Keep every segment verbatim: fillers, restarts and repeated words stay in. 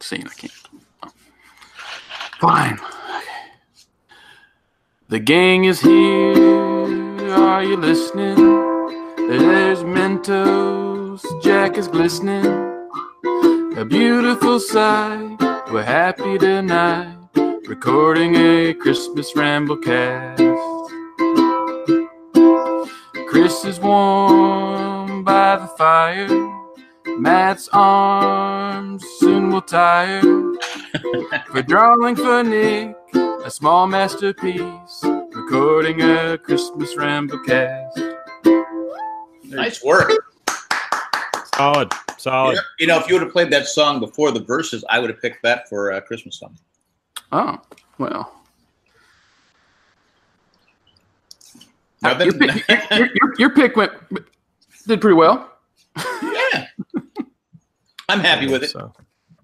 scene. I can't. Oh. Fine. The gang is here. Are you listening? There's Mentos. Jack is glistening. A beautiful sight. We're happy tonight. Recording a Christmas ramble cast. Chris is warm by the fire. Matt's arms soon will tire. For drawing for Nick, a small masterpiece. Recording a Christmas ramble cast. Nice work. Solid, solid. You know, if you would have played that song before the verses, I would have picked that for a Christmas song. Oh, well. Now, your, pick, your, your, your pick went did pretty well. Yeah. I'm happy with it. So.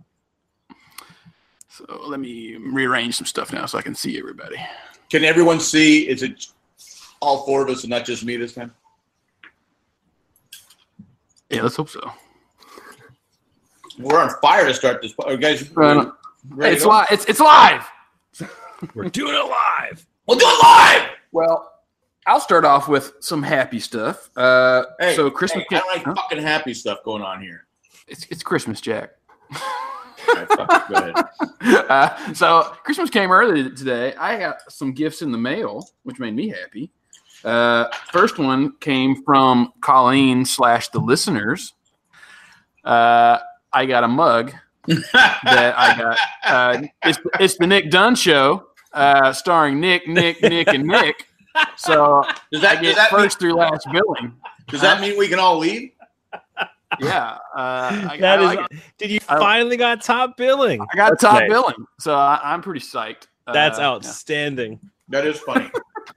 so let me rearrange some stuff now so I can see everybody. Can everyone see? Is it all four of us and not just me this time? Yeah, let's hope so. We're on fire to start this. Are you guys ready, ready hey, it's live. It's it's live. We're doing it live. We'll do it live. Well, I'll start off with some happy stuff. Uh, hey, so Christmas. Hey, I don't like huh? fucking happy stuff going on here. It's it's Christmas, Jack. Right, fuck, go ahead. Uh, so Christmas came early today. I got some gifts in the mail, which made me happy. Uh, first one came from Colleen slash the listeners. Uh, I got a mug that I got. Uh, it's, it's the Nick Dunn Show, uh, starring Nick, Nick, Nick, and Nick. So does that, I get does that first mean, through last billing. Does that mean we can all leave? Yeah. Uh, I, that I is. like did you finally I, got top billing? I got That's top nice. billing, so I, I'm pretty psyched. That's uh, outstanding. Yeah. That is funny.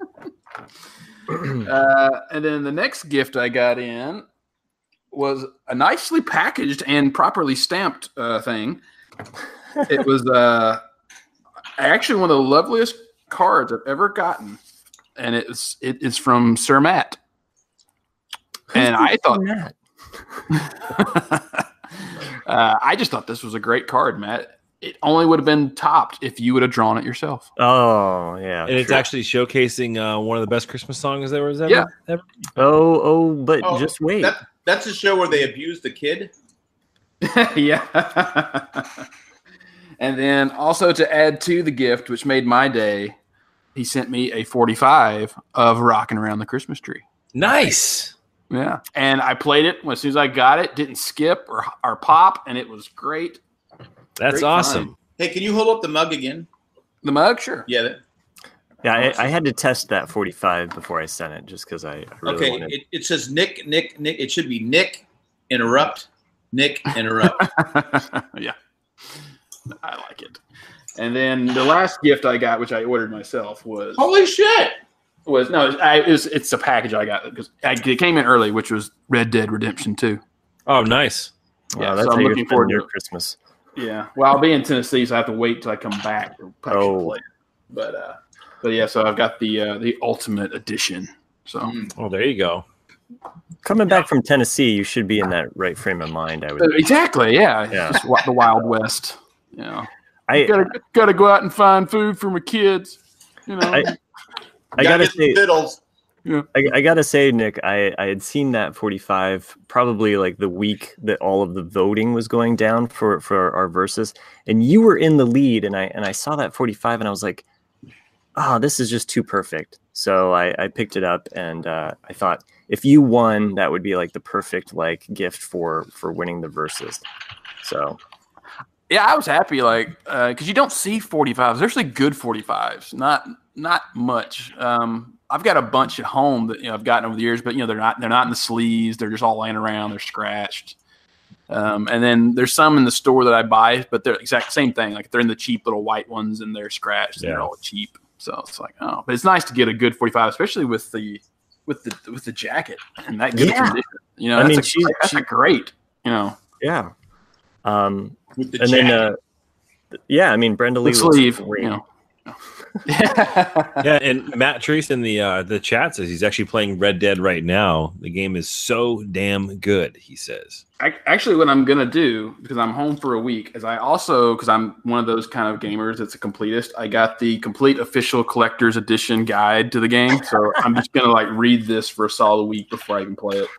uh, and then the next gift I got in was a nicely packaged and properly stamped uh, thing. It was uh, actually one of the loveliest cards I've ever gotten, and it's it is from Sir Matt. And I thought, Matt? uh, I just thought this was a great card, Matt. It only would have been topped if you would have drawn it yourself. Oh, yeah. And sure. It's actually showcasing uh, one of the best Christmas songs there was ever. Yeah. ever. Oh, oh, but oh, just wait. That, that's a show where they abuse the kid. Yeah. And then also to add to the gift, which made my day, he sent me a forty-five of Rocking Around the Christmas Tree. Nice. Yeah. And I played it as soon as I got it. Didn't skip or, or pop, and it was great. That's great awesome. Fun. Hey, can you hold up the mug again? The mug? Sure. Yeah. That, yeah, I, I had to test that forty-five before I sent it just because I, I really okay, wanted... it, it says Nick, Nick, Nick. It should be Nick, interrupt, Nick, interrupt. Yeah. I like it. And then the last gift I got, which I ordered myself, was holy shit. Was no, I, it was, it's a package I got because it came in early, which was Red Dead Redemption two. Oh, nice! Wow, Yeah, that's so I'm how looking forward to your it. Christmas. Yeah, well, I'll be in Tennessee, so I have to wait till I come back to oh. play. But uh, but yeah, so I've got the uh, the Ultimate Edition. So mm. oh, there you go. Coming back from Tennessee, you should be in that right frame of mind. I would exactly, yeah, yeah. Just the Wild West. You know, I gotta gotta go out and find food for my kids. You know, I, I gotta say, fiddles. Yeah. I, I gotta say, Nick, I, I had seen that forty-five probably like the week that all of the voting was going down for, for our verses, and you were in the lead, and I and I saw that forty-five, and I was like, oh, this is just too perfect. So I, I picked it up, and uh, I thought if you won, that would be like the perfect like gift for for winning the verses. So. Yeah, I was happy, like, because uh, you don't see forty-fives. There's actually good forty-fives, not not much. Um, I've got a bunch at home that you know I've gotten over the years, but you know they're not they're not in the sleeves. They're just all laying around. They're scratched. Um, and then there's some in the store that I buy, but they're exact same thing. Like they're in the cheap little white ones, and they're scratched. And yeah. They're all cheap. So it's like, oh, but it's nice to get a good forty-five, especially with the with the with the jacket and that good yeah. condition. You know, I that's mean, a, she's, that's she, a great. You know, yeah. Um, with the and jacket. then, uh, yeah, I mean, Brenda Lee the sleeve. great. You know. Yeah, and Matt Treese in the uh, the chat says he's actually playing Red Dead right now. The game is so damn good, he says. I, actually, what I'm gonna do, because I'm home for a week, is I also, because I'm one of those kind of gamers that's a completist, I got the complete official collector's edition guide to the game. So I'm just gonna like read this for a solid week before I can play it.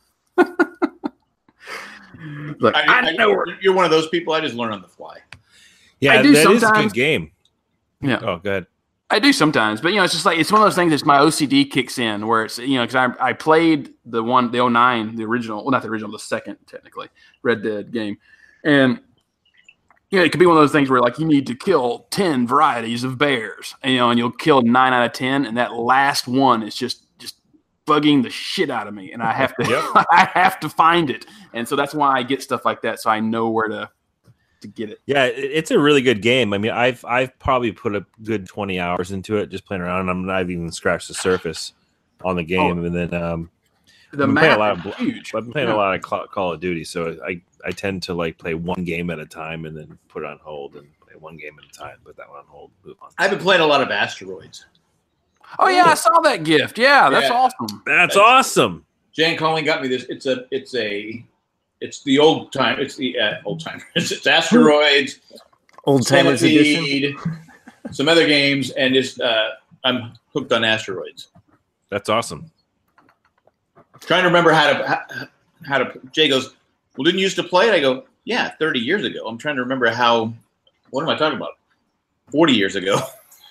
Like, I, I I, know you're, you're one of those people. I just learn on the fly. Yeah, I do that is a sometimes. good game. Yeah. Oh, go ahead. I do sometimes, but you know, it's just like it's one of those things. It's my O C D kicks in where it's you know because I I played the one the oh nine the original well not the original the second technically Red Dead game, and you know it could be one of those things where like you need to kill ten varieties of bears, and, you know, and you'll kill nine out of ten, and that last one is just just bugging the shit out of me, and I have to Yep. I have to find it, and so that's why I get stuff like that, so I know where to to get it. Yeah, it- it's a really good game. I mean, I've I've probably put a good twenty hours into it, just playing around. And I'm not even scratched the surface on the game, Oh. and then um, The I've been playing a map lot is of huge. I've been playing Yeah. a lot of Call, Call of Duty, so I I tend to like play one game at a time and then put it on hold and play one game at a time, put that one on hold, move on. I've been playing a lot of Asteroids. Oh yeah, I saw that gift. Yeah, that's Yeah. awesome. That's awesome. Jan Colling got me this. It's a, it's a, it's the old time. It's the uh, old time. It's, it's Asteroids, Old timers edition. Centipede, some other games, and just uh, I'm hooked on Asteroids. That's awesome. Trying to remember how to how, how to. Jay goes, well, didn't you used to play it? I go, yeah, thirty years ago. I'm trying to remember how. What am I talking about? Forty years ago.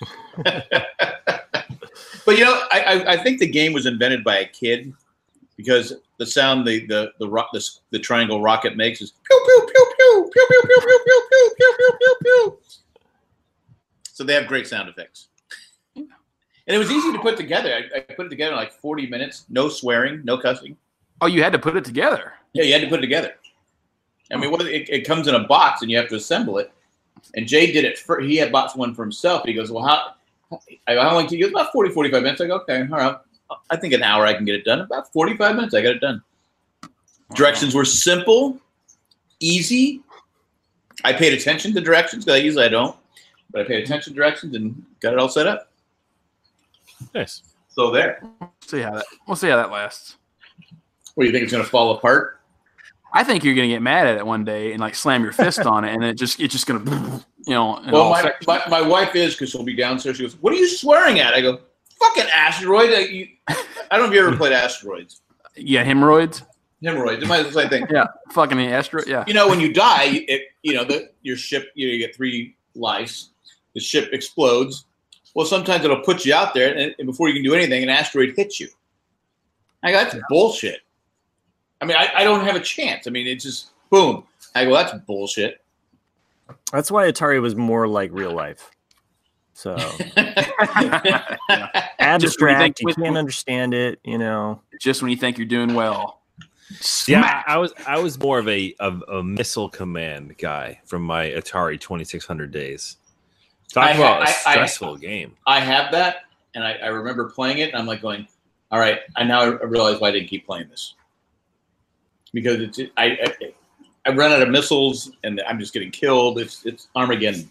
But you know, I, I I think the game was invented by a kid because the sound the the the rock the, the triangle rocket makes is pew pew pew pew pew pew pew pew pew pew pew pew pew pew. So they have great sound effects, and it was easy to put together. I, I put it together in like forty minutes, no swearing, no cussing. Oh, you had to put it together. Yeah, you had to put it together. I mean, what it, it comes in a box and you have to assemble it. And Jay did it for, he had bought one for himself. He goes, well, how, I go, how long? He goes, about forty, forty-five minutes. I go, okay, all right. I think an hour I can get it done. About forty-five minutes, I got it done. Directions were simple, easy. I paid attention to directions because I usually I don't. But I paid attention to directions and got it all set up. Nice. So there. See how that. We'll see how that lasts. What, do you think it's going to fall apart? I think you're gonna get mad at it one day and like slam your fist on it, and it just it's just gonna, you know. in Well, all my, sections. my, my wife is, because she'll be downstairs. She goes, what are you swearing at? I go, fucking asteroid. I, you, I don't know if you ever played Asteroids. Yeah, hemorrhoids. Hemorrhoids. It might be the same thing. Yeah, fucking the asteroid. Yeah. You know, when you die, it, you know, the, your ship, you, know, you get three lives. The ship explodes. Well, sometimes it'll put you out there, and, and before you can do anything, an asteroid hits you. I go, that's yeah. bullshit. I mean, I, I don't have a chance. I mean, it's just, boom. I go, that's bullshit. That's why Atari was more like real life. So yeah. abstract, you, you can't understand it, you know. Just when you think you're doing well. Yeah, Smack. I was I was more of a of a missile command guy from my Atari twenty-six hundred days. Talk I about ha- a I- stressful I, game. I have that, and I, I remember playing it, and I'm like going, all right, I now I realize why I didn't keep playing this. Because it's I, I I run out of missiles, and I'm just getting killed. It's it's Armageddon.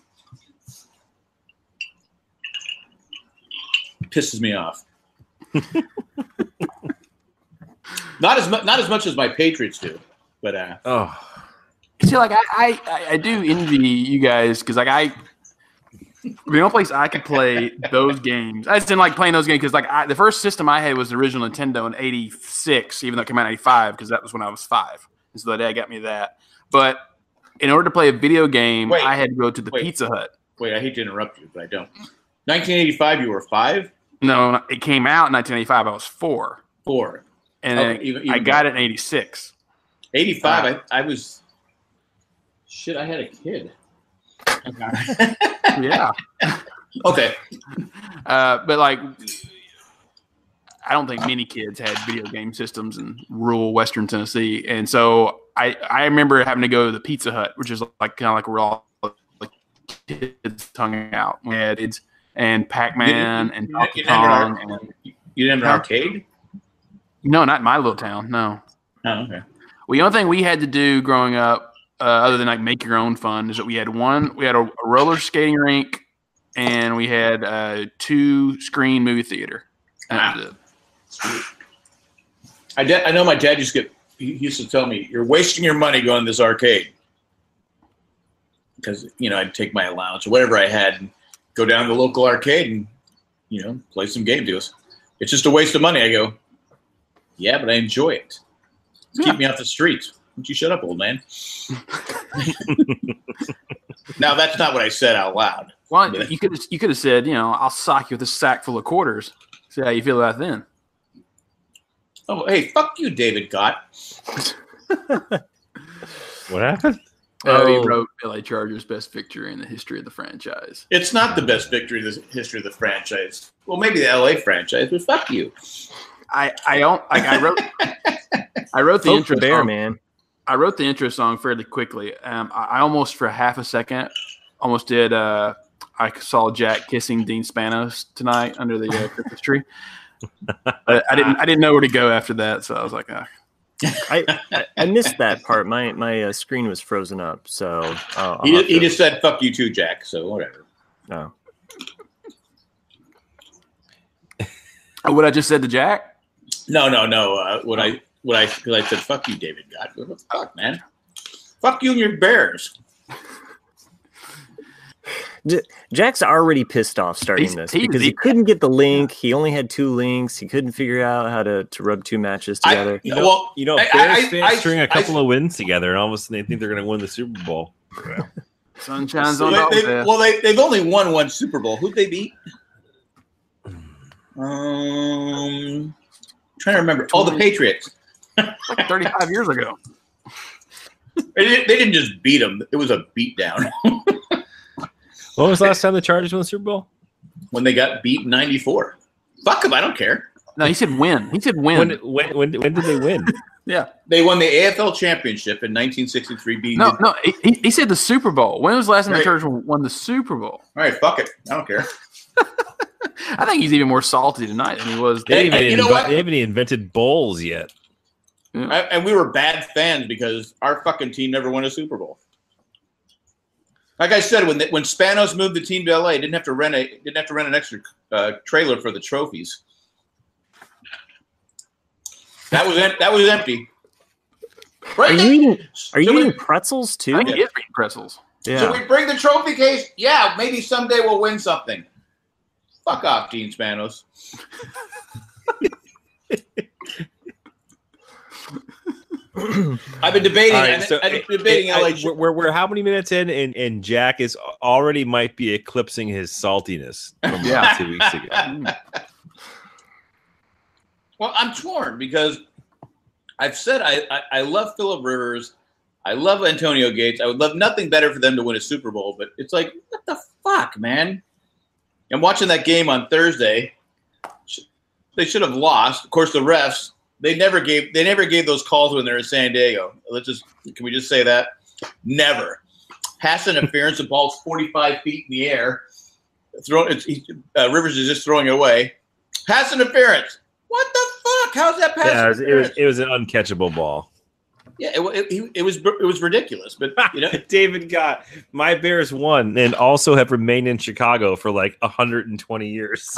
It pisses me off. Not as much, not as much as my Patriots do, but uh, Oh, See, like I, I, I do envy you guys because like I, the only place I could play those games, I just didn't like playing those games because like I, the first system I had was the original Nintendo in eighty-six, even though it came out in eighty-five because that was when I was five, and so the dad got me that. But in order to play a video game, Wait. I had to go to the Wait. Pizza Hut. wait, I hate to interrupt you, but I don't. nineteen eighty-five, you were five, No, it came out in nineteen eighty-five. I was four, four, and Okay, then even- I even got better. it in eighty-six. eighty-five. I, I was shit. I had a kid. Yeah. Okay. Uh, but like, I don't think many kids had video game systems in rural Western Tennessee, and so I I remember having to go to the Pizza Hut, which is like kind of like where all like kids hung out. We had kids and Pac-Man and You Donkey didn't have an Kong. ar- And, You didn't have an arcade? no, not in my little town. No. Oh, okay. Well, the only thing we had to do growing up, uh, other than like make your own fun, is that we had one. We had a, a roller skating rink and we had a two screen movie theater. That was it. I, did, I know my dad used to get. He used to tell me, "You're wasting your money going to this arcade." Because you know, I'd take my allowance or whatever I had and go down to the local arcade and you know play some game deals. It's just a waste of money. I go, yeah, but I enjoy it. Yeah. Keep me off the streets. Why don't you shut up, old man? Now that's not what I said out loud. Well, you could you could have said, you know, I'll sock you with a sack full of quarters. See how you feel about it then. Oh, hey, fuck you, David Gott. What happened? Oh, Oh. he wrote L A Chargers' best victory in the history of the franchise. It's not the best victory in the history of the franchise. Well, maybe the L A franchise, but fuck you. I I don't like I wrote I wrote the Poke intro the bear, song. man. I wrote the intro song fairly quickly. Um, I, I almost for half a second almost did. Uh, I saw Jack kissing Dean Spanos tonight under the uh, Christmas tree. But I didn't I didn't know where to go after that, so I was like, ah. I, I I missed that part. My my uh, screen was frozen up, so uh, I'll He, have he to- just said fuck you too, Jack. So whatever. no. What I just said to Jack. No, no, no. Uh, what I what I because I said fuck you, David Gott. What the fuck, man? Fuck you and your Bears. J- Jack's already pissed off starting He's- this he- because he, he- couldn't get the link. He only had two links. He couldn't figure out how to, to rub two matches I- together. You know, Well, you know, I- Bears I- fans I- string a I- couple of wins together, and all of a sudden they think they're going to win the Super Bowl. Sun shines Well, on they, Dolphins. they, well, they they've only won one Super Bowl. Who'd they beat? Um, trying to remember. Oh, the Patriots. like thirty-five years ago. They didn't, they didn't just beat them. It was a beatdown When was the last time the Chargers won the Super Bowl? when they got beat in ninety-four. Fuck them. I don't care. No, he said win. He said win. When when when, when did they win? yeah. They won the A F L championship in nineteen sixty-three. Beating No, the- no. He, he said the Super Bowl. When was the last time Right. the Chargers won the Super Bowl? All right, fuck it. I don't care. I think he's even more salty tonight than he was. They haven't, Hey, even you know inve- what? they haven't even invented bowls yet. I, and we were bad fans because our fucking team never won a Super Bowl. Like I said, when the, when Spanos moved the team to L A, didn't have to rent a didn't have to rent an extra uh, trailer for the trophies. That was em- that was empty. Are you eating? Are you So we- eating pretzels too? I think he is eating pretzels. Yeah. So we bring the trophy case. Yeah, maybe someday we'll win something. Fuck off, Dean Spanos. I've been debating. All right, I've, so I've been I- debating I- L A. we're, we're we're how many minutes in, and, and Jack is already might be eclipsing his saltiness from Yeah. two weeks ago. Well, I'm torn because I've said I, I, I love Phillip Rivers. I love Antonio Gates. I would love nothing better for them to win a Super Bowl, but it's like, what the fuck, man? I'm watching that game on Thursday. They should have lost. Of course, the refs, they never gave they never gave those calls when they were in San Diego. Let's just can we just say that? Never. Pass interference, the ball's forty-five feet in the air. Throw it's he, uh, Rivers is just throwing it away. Pass interference. What the fuck? How's that pass Yeah, it was, interference? it was it was an uncatchable ball. Yeah, it, it, it was it was ridiculous, but you know, David got my Bears won and also have remained in Chicago for like one hundred twenty years.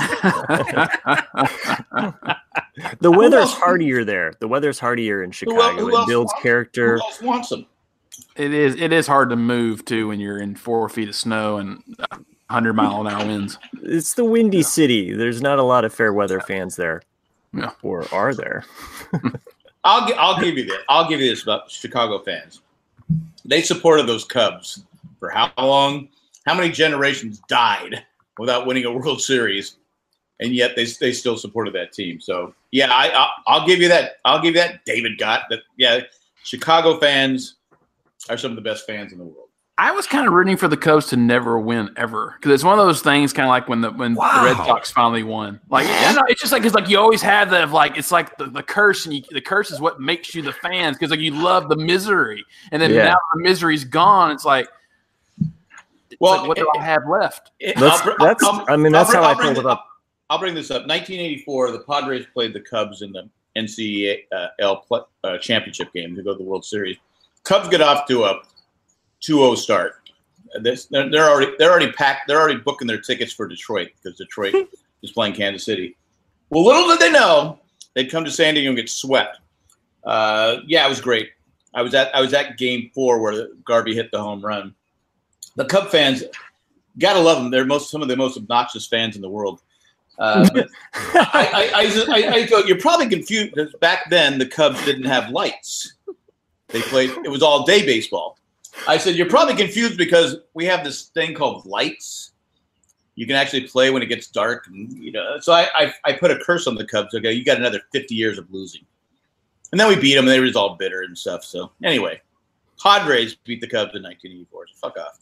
The weather's else- hardier there. The weather's hardier in el- Chicago. who It else builds wants- character. who else wants them? It is. It is hard to move too when you're in four feet of snow and one hundred mile an hour winds. It's the windy city. There's not a lot of fair weather fans there. Yeah. Or are there? I'll gi- I'll give you this. I'll give you this about Chicago fans. They supported those Cubs for how long? How many generations died without winning a World Series, and yet they they still supported that team. So yeah, I I'll, I'll give you that. I'll give you that. David Gott. That yeah, Chicago fans are some of the best fans in the world. I was kind of rooting for the Cubs to never win ever because it's one of those things, kind of like when the when Wow. the Red Sox finally won. Like, yeah, no, it's just like it's like you always have that of like it's like the, the curse, and you, the curse is what makes you the fans because like you love the misery, and then Yeah. now the misery's gone. It's like, it's Well, like, what do it- I have left? That's- I'll br- that's- I'll- I mean, I'll that's bring- how I I'll bring pulled the- it up. I'll bring this up. nineteen eighty-four, the Padres played the Cubs in the N C double A L uh, championship game to go to the World Series. Cubs get off to a two oh start. this, they're, they're already they're already packed. They're already booking their tickets for Detroit because Detroit is playing Kansas City. Well, little did they know they'd come to San Diego and get swept. Uh, yeah, it was great. I was at I was at Game Four where Garvey hit the home run. The Cub fans, gotta love them. They're most some of the most obnoxious fans in the world. Uh, I, I, I, I, I go, you're probably confused because back then the Cubs didn't have lights. They played, it was all day baseball. I said, you're probably confused because we have this thing called lights. You can actually play when it gets dark. And, you know, so I, I, I put a curse on the Cubs. Okay, you got another fifty years of losing. And then we beat them, and they were all bitter and stuff. So anyway, Padres beat the Cubs in nineteen eighty-four. So fuck off.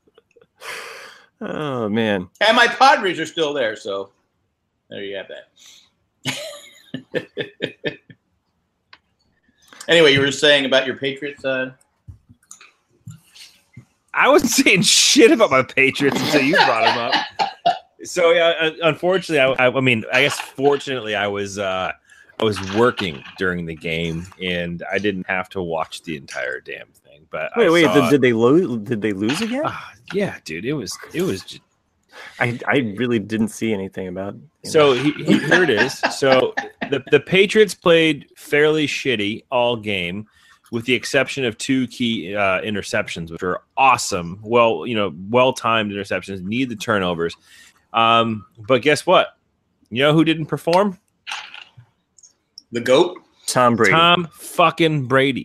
Oh, man. And my Padres are still there, so there you have that. Anyway, you were saying about your Patriots. Uh... I wasn't saying shit about my Patriots until you brought them up. So yeah, unfortunately, I, I, I mean, I guess fortunately, I was uh, I was working during the game, and I didn't have to watch the entire damn thing. But wait, I wait, saw did, did they lose? Did they lose again? Uh, yeah, dude, it was it was. Just, I I really didn't see anything about. So he, he, here it is. So the the Patriots played fairly shitty all game, with the exception of two key uh, interceptions, which were awesome. Well, you know, well timed interceptions. Need the turnovers. Um, but guess what? You know who didn't perform? The GOAT? Tom Brady. Tom fucking Brady.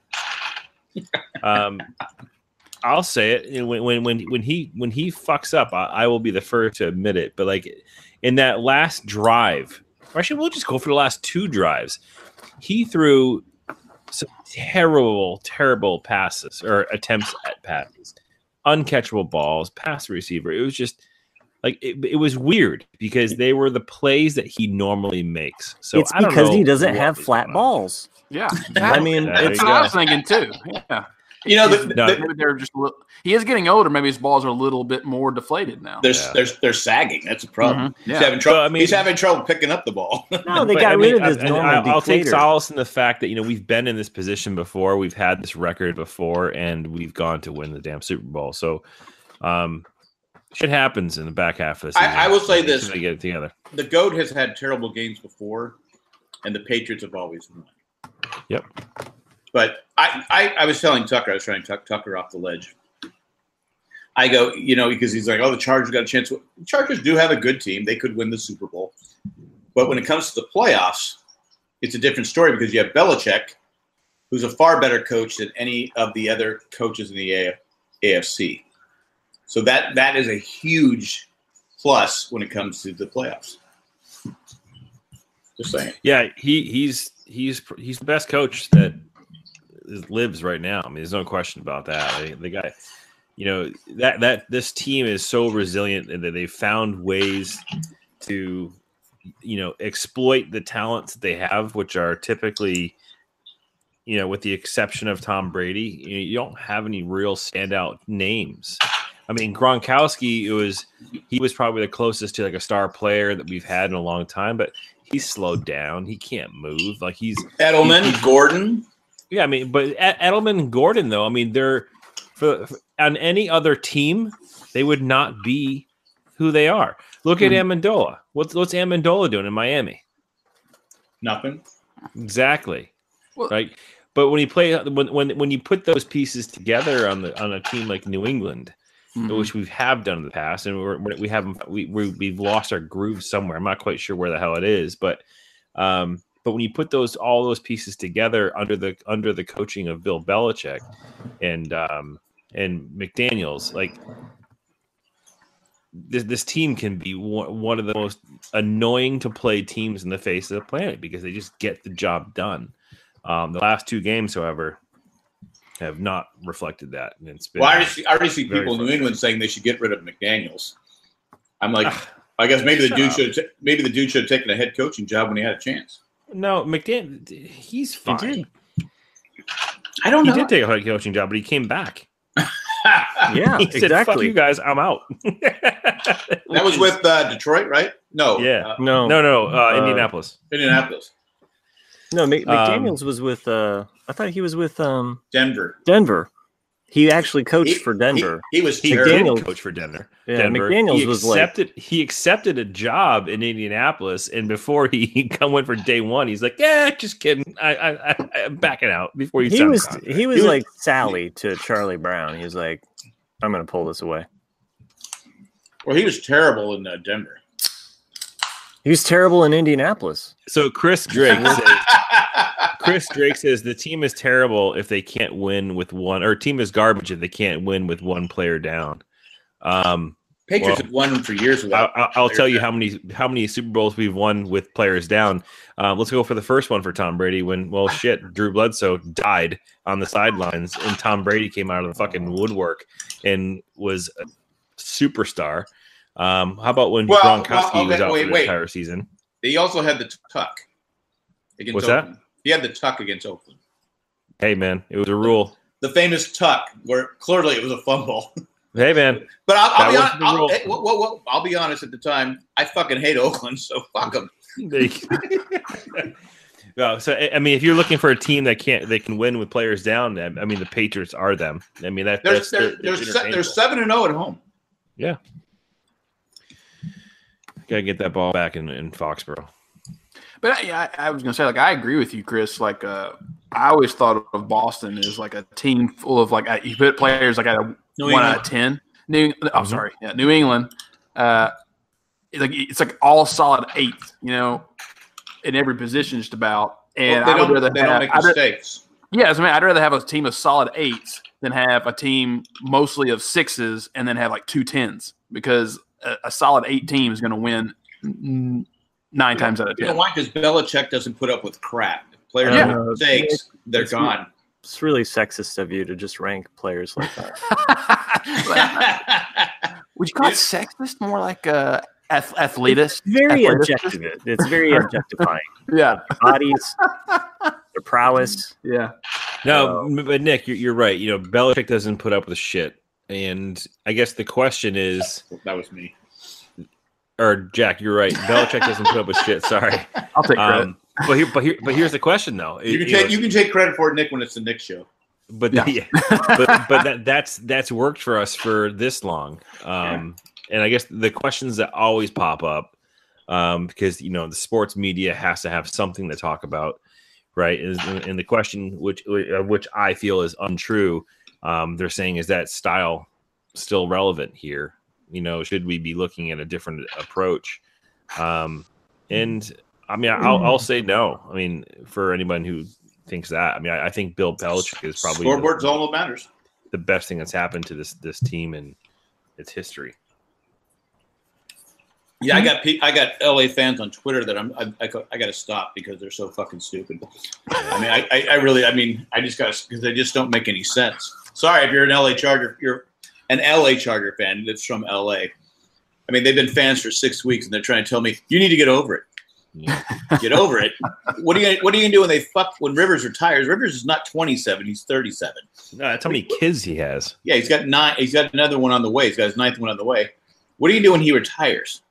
um, I'll say it. When when when when he when he fucks up, I, I will be the first to admit it. But like in that last drive, or actually, we'll just go for the last two drives. He threw some terrible, terrible passes or attempts at passes, uncatchable balls, pass receiver. It was just. Like it, it was weird because they were the plays that he normally makes. So it's I don't because know he doesn't what have is flat going on. balls. Yeah, I mean, There that's you what I go. was thinking too. Yeah, You know, the, No. the, maybe they're just a little, he is getting older. Maybe his balls are a little bit more deflated now. they're, Yeah. they're, they're sagging. That's a problem. Mhm. He's, Yeah. having trouble, So, I mean- he's having trouble picking up the ball. No, they But, got I rid mean, of his I- I- normal I'll take deflator. solace in the fact that you know we've been in this position before. We've had this record before, and we've gone to win the damn Super Bowl. So, um, shit happens in the back half of the I- season. I will say As this. soon as they get it together. The GOAT has had terrible games before, and the Patriots have always won. Yep. But I, I, I was telling Tucker, I was trying to tuck Tucker off the ledge. I go, you know, because he's like, oh, the Chargers got a chance. The Chargers do have a good team. They could win the Super Bowl. But when it comes to the playoffs, it's a different story because you have Belichick, who's a far better coach than any of the other coaches in the A F C. So that that is a huge plus when it comes to the playoffs. Just saying. Yeah, he he's he's he's the best coach that is, lives right now. I mean, there's no question about that. Like, the guy, you know, that that this team is so resilient and that they found ways to, you know, exploit the talents that they have, which are typically, you know, with the exception of Tom Brady, you, you don't have any real standout names. I mean, Gronkowski, it was he was probably the closest to like a star player that we've had in a long time, but he's slowed down. He can't move. Like he's Edelman, he- he- Gordon. yeah. I mean, but Ed- Edelman and Gordon, though, I mean, they're for, for- on any other team, they would not be who they are. Look at Amendola. What's what's Amendola doing in Miami? Nothing. Exactly. Well- Right. But when you play when when when you put those pieces together on the on a team like New England, Mhm. which we have done in the past, and we're, we haven't we we we've lost our groove somewhere. I'm not quite sure where the hell it is, but um, but when you put those all those pieces together under the under the coaching of Bill Belichick and um, and McDaniels, like this this team can be one, one of the most annoying to play teams in the face of the planet because they just get the job done. Um, the last two games, however, have not reflected that. And it's been Well, I already see, I already see Very people in New frustrating. England saying they should get rid of McDaniels. I'm like, I guess maybe the Shut dude up. should have maybe the dude should have taken a head coaching job when he had a chance. no McDaniel. He's fine. did. I don't He know. did take a head coaching job, but he came back. Yeah, He said, "Fuck exactly. you guys, I'm out." that was with uh, Detroit, right? No, Yeah. uh, No, no, no, uh, Uh, Indianapolis. Indianapolis, no. Mc- McDaniel's was with. Uh, I thought he was with um, Denver. Denver. He actually coached He- for Denver. He, he was He terrible. did coach for Denver. Yeah, Denver. McDaniels he was like- accepted. He accepted a job in Indianapolis, and before he, he come went for day one, he's like, "Yeah, just kidding. I, I, I I'm backing out before he." He signed the was contract." he was He was- like Sally to Charlie Brown. He was like, "I'm going to pull this away." Well, he was terrible in uh, Denver. He was terrible in Indianapolis. So Chris Drake says, Chris Drake says the team is terrible if they can't win with one, or team is garbage if they can't win with one player down. Um, Patriots Well, have won for years I, without. I, I'll tell you how many how many Super Bowls we've won with players down. Um, let's go for the first one for Tom Brady. When well, shit, Drew Bledsoe died on the sidelines, and Tom Brady came out of the fucking woodwork and was a superstar. Um, how about when Well, Gronkowski well, okay, was out wait, for the wait. entire season? He also had the tuck against What's that? Oakland. He had the tuck against Oakland. Hey man, it was a rule. The famous tuck, where clearly it was a fumble. Hey man, But I'll, I'll, That be wasn't honest, the I'll, rule. hey, well, well, well, I'll be honest. At the time, I fucking hate Oakland, so fuck them. They, well, so I I mean, if you're looking for a team that can't, they can win with players down. I I mean, the Patriots are them. I mean, that, There's that's there's they're- there's, they're se- there's interchangeable. seven and zero at home. Yeah, gotta get that ball back in, in Foxborough. But I, yeah, I, I was gonna say, like, I agree with you, Chris. Like, uh, I always thought of Boston as like a team full of like uh, you put players like at a New one England. out of ten. New, I'm Mhm. sorry, yeah, New England. Uh, it's like it's like all solid eighth, you know, in every position just about. And Well, they I would don't, rather they have, don't make I'd, ra- mistakes. yeah, I mean, I'd rather have a team of solid eights than have a team mostly of sixes and then have like two tens, because a, a solid eight team is going to win mm, nine times out of You know ten. why? Because Belichick doesn't put up with crap. If players Yeah. make mistakes, they're It's- gone. It's really sexist of you to just rank players like that. Would you call it sexist? More like uh, ath- athletist? Very Athletic? objective. It's very objectifying. Yeah, Bodies, their prowess. yeah. No, m- but Nick, you're, you're right. You know, Belichick doesn't put up with shit, and I guess the question is, That was me. or Jack, you're right. Belichick doesn't put up with shit. Sorry, I'll take credit. um, but here, but here, but here's the question though. You can You know, take you can take credit for it, Nick, when it's the Nick show. But Yeah. yeah. but but that, that's that's worked for us for this long. Um, and I guess the questions that always pop up, um, because you know the sports media has to have something to talk about, right? Is and the question which uh, which I feel is untrue. Um, they're saying, is that style still relevant here? You know, should we be looking at a different approach? Um, and I mean, I'll, I'll say no. I mean, for anyone who thinks that, I mean, I, I think Bill Belichick is probably Scoreboard's the, all that matters. the best thing that's happened to this this team in its history. Yeah, I got pe- I got L A fans on Twitter that I'm I, I, go- I got to stop because they're so fucking stupid. I mean, I, I, I really I mean I just got because they just don't make any sense. Sorry if you're an L A Charger, you're an L A Charger fan that's from L A. I mean, they've been fans for six weeks and they're trying to tell me you need to get over it. Yeah. Get over it. What are you What are you gonna do when they fuck when Rivers retires? Rivers is not twenty-seven; he's thirty-seven. No, that's how many kids he has. Yeah, he's got nine. He's got another one on the way. He's got his ninth one on the way. What do you do when he retires?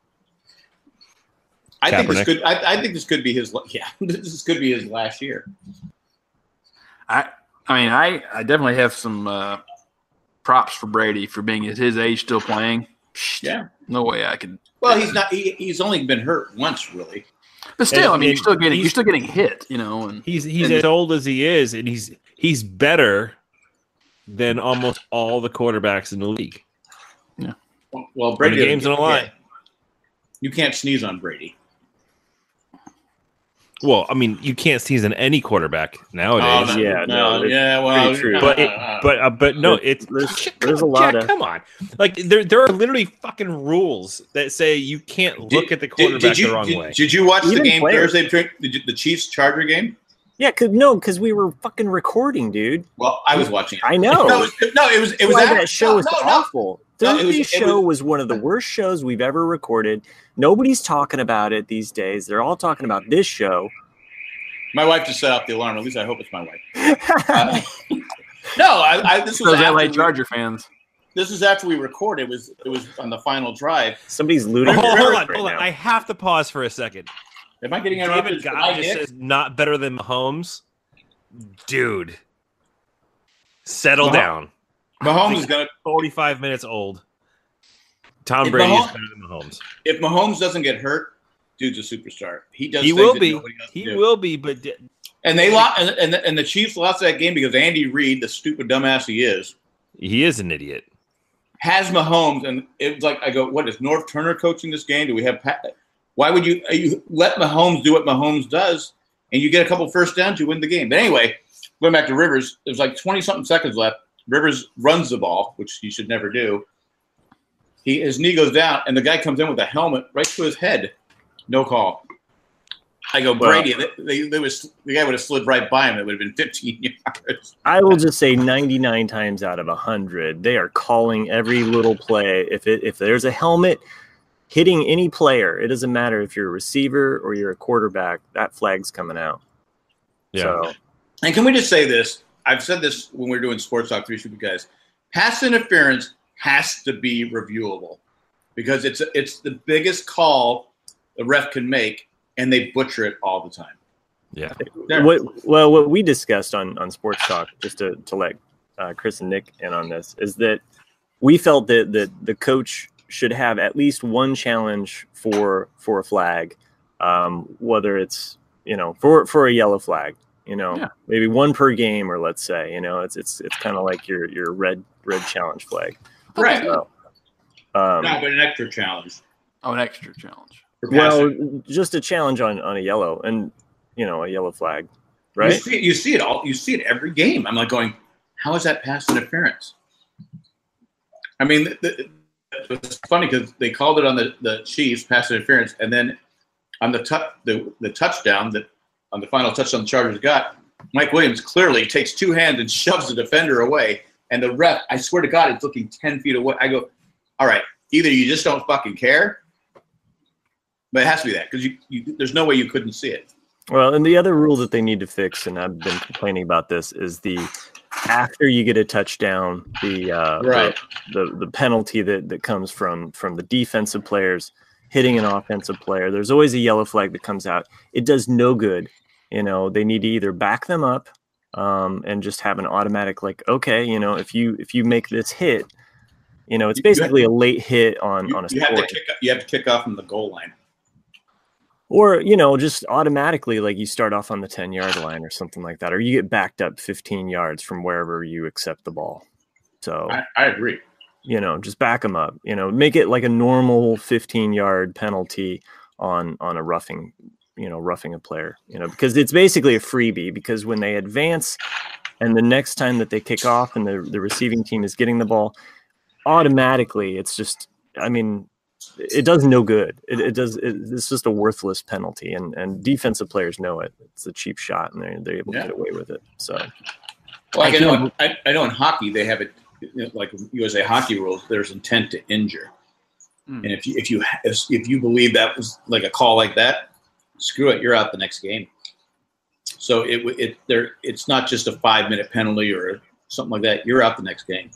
I think this Kaepernick. could. I, I think this could be his. Yeah, this could be his last year. I, I mean, I, I definitely have some uh, props for Brady for being at his age still playing. Psh, Yeah. no way I could. Well, he's not. He, he's only been hurt once, really. But still, And- I mean, you're and still getting he's- you're still getting hit, you know. And He's he's And- as old as he is, and he's he's better than almost all the quarterbacks in the league. Well, well When Brady the game's on the line. yeah. You can't sneeze on Brady. Well, I mean, you can't season any quarterback nowadays. Oh, no, Yeah, no, no, it's yeah. Well, pretty true. But it, but uh, but no, There- it's there's- Jack, there's come a on, lot Jack, of- come on. Like there there are literally fucking rules that say you can't look at the quarterback you, the wrong did, way. Did you watch the Even game players. Thursday? between- Did you, the Chiefs Charger game? Yeah, cause no, because we were fucking recording, dude. Well, I was watching it. I know. No, it was, no, it was. It was Why after- that show no, was no, no. awful. No, it was- Thursday's it show was- was one of the worst shows we've ever recorded. Nobody's talking about it these days. They're all talking about this show. My wife just set off the alarm. At least I hope it's my wife. Uh, no, I, I, this was those L A after we- Charger fans. This is after we recorded. It was it was on the final drive. Somebody's looting. hold, your hold house on, right hold on. now. I have to pause for a second. Am I getting David interrupted? Am I Guy just Nick? says not better than Mahomes. Dude, settle Mah- down. Mahomes is going to forty-five minutes old. Tom If Brady Mahomes- is better than Mahomes. if Mahomes doesn't get hurt, dude's a superstar. He does. He things will that be. nobody else He can do. will be, but d- And they lost, and, and, the, and the Chiefs lost that game because Andy Reid, the stupid dumbass he is, he is an idiot. has Mahomes, and it was like I go, what is North Turner coaching this game? Do we have? Pat? Why would you you let Mahomes do what Mahomes does, and you get a couple first downs, you win the game? But anyway, going back to Rivers, there's like twenty something seconds left. Rivers runs the ball, which you should never do. He his knee goes down, and the guy comes in with a helmet right to his head. No call. I go, Brady. Well, they, they, they was, the guy would have slid right by him. It would have been fifteen yards. I will just say ninety-nine times out of one hundred, they are calling every little play. If it if there's a helmet hitting any player, it doesn't matter if you're a receiver or you're a quarterback, that flag's coming out. Yeah. So, and can we just say this? I've said this when we we're doing Sports Talk three Stupid Guys. Pass interference has to be reviewable because it's it's the biggest call the ref can make, and they butcher it all the time. Yeah. What, well, what we discussed on, on Sports Talk, just to, to let uh, Chris and Nick in on this, is that we felt that, that the coach should have at least one challenge for for a flag, um, whether it's, you know, for, for a yellow flag, you know, Yeah. maybe one per game, or let's say, you know, it's it's it's kind of like your your red red challenge flag. Right. So, um, no, but an extra challenge. Oh, an extra challenge. for well, passing. just a challenge on, on a yellow and, you know, a yellow flag, You right? see, you see it all. You see it every game. I'm like going, how is that pass interference? I mean, the, the, it's funny because they called it on the, the Chiefs pass interference, and then on the, tu- the the touchdown that on the final touchdown the Chargers got, Mike Williams clearly takes two hands and shoves the defender away, and the ref, I swear to God, is looking ten feet away. I go, all right, either you just don't fucking care, but it has to be that because you, you there's no way you couldn't see it. Well, and the other rule that they need to fix, and I've been complaining about this, is the after you get a touchdown, the uh, Right. the, the the penalty that, that comes from from the defensive players hitting an offensive player. There's always a yellow flag that comes out. It does no good. You know, they need to either back them up um, and just have an automatic, like, okay, you know, if you if you make this hit, you know, it's You- you have- basically a late hit on You, on a you have to scoring. kick. You have to kick off from the goal line. Or, you know, just automatically, like you start off on the ten-yard line or something like that, or you get backed up fifteen yards from wherever you accept the ball. So, I, I agree. you know, just back them up. You know, make it like a normal fifteen-yard penalty on on a roughing, you know, roughing a player. You know, because it's basically a freebie. Because when they advance, and the next time that they kick off, and the the receiving team is getting the ball, automatically, it's just, I mean. It does no good. It, it does. It, it's just a worthless penalty, and, and defensive players know it. It's a cheap shot, and they're they're able Yeah. to get away with it. So, Like I, I know, feel- I, I know in hockey they have it, you know, like U S A hockey rules. There's intent to injure, Hmm. and if you if you if, if you believe that was like a call like that, screw it, you're out the next game. So it it there it's not just a five minute penalty or something like that. You're out the next game.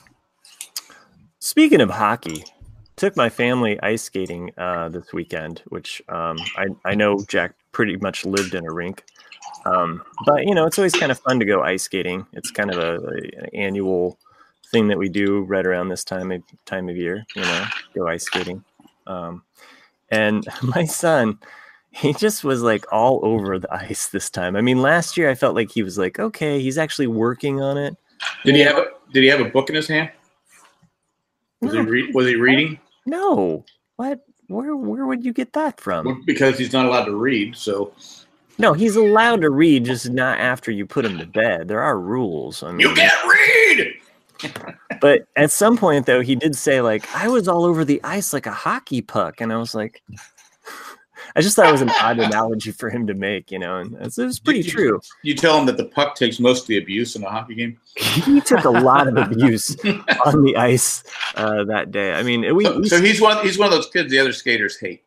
speaking of hockey, took my family ice skating uh, this weekend, which um, I I know Jack pretty much lived in a rink, um, but you know it's always kind of fun to go ice skating. It's kind of a, a an annual thing that we do right around this time of time of year. You know, go ice skating, um, and my son. He just was like all over the ice this time. I mean, last year I felt like he was like, okay, he's actually working on it. Did he have a Did he have a book in his hand? Was he read, Was he reading? No, what? Where where would you get that from? Well, because he's not allowed to read. So No, he's allowed to read, just not after you put him to bed. There are rules. I mean, you can't read. But at some point though, he did say like, I was all over the ice like a hockey puck, and I was like. I just thought it was an odd analogy for him to make, you know, and it was pretty Did you- true. You tell him that the puck takes most of the abuse in a hockey game. He took a lot of abuse on the ice uh, that day. I mean, we, So, we so he's one. He's one of those kids the other skaters hate.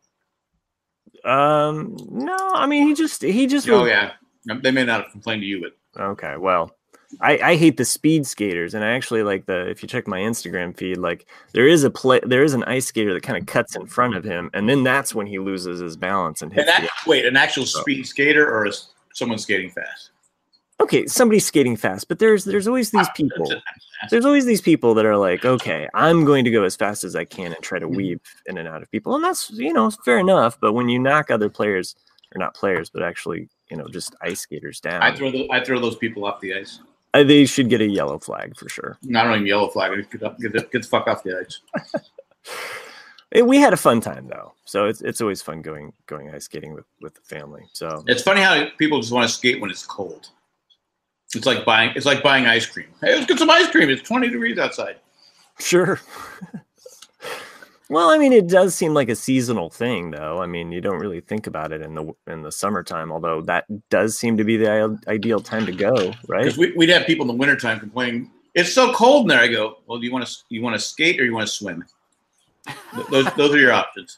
um no, I mean he just he just Oh was- yeah, they may not have complained to you, but okay. Well, I, I hate the speed skaters, and I actually like the. If you check my Instagram feed, like there is a play, there is an ice skater that kind of cuts in front of him, and then that's when he loses his balance and hits. an the act, wait, an actual speed skater or is someone skating fast? Okay, somebody's skating fast, but there's there's always these people. there's always these people that are like, okay, I'm going to go as fast as I can and try to Mm-hmm. weave in and out of people. And that's, you know, fair enough. But when you knock other players, or not players, but actually, you know, just ice skaters down, I throw the, I throw those people off the ice. uh, they should get a yellow flag for sure. Not only yellow flag, get, up, get, the, get the fuck off the ice. It, we had a fun time though. So it's it's always fun going going ice skating with, with the family. So It's funny how people just want to skate when it's cold. It's like buying it's like buying ice cream. Hey, let's get some ice cream. It's twenty degrees outside. sure. Well, I mean, it does seem like a seasonal thing, though. I mean, you don't really think about it in the in the summertime, although that does seem to be the i- ideal time to go, right? Because we, we'd have people in the wintertime complaining, it's so cold in there. I go, well, do you want to you want to skate or you want to swim? Th- Those those are your options.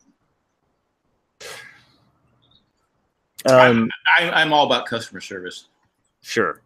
Um, I, I'm all about customer service. sure.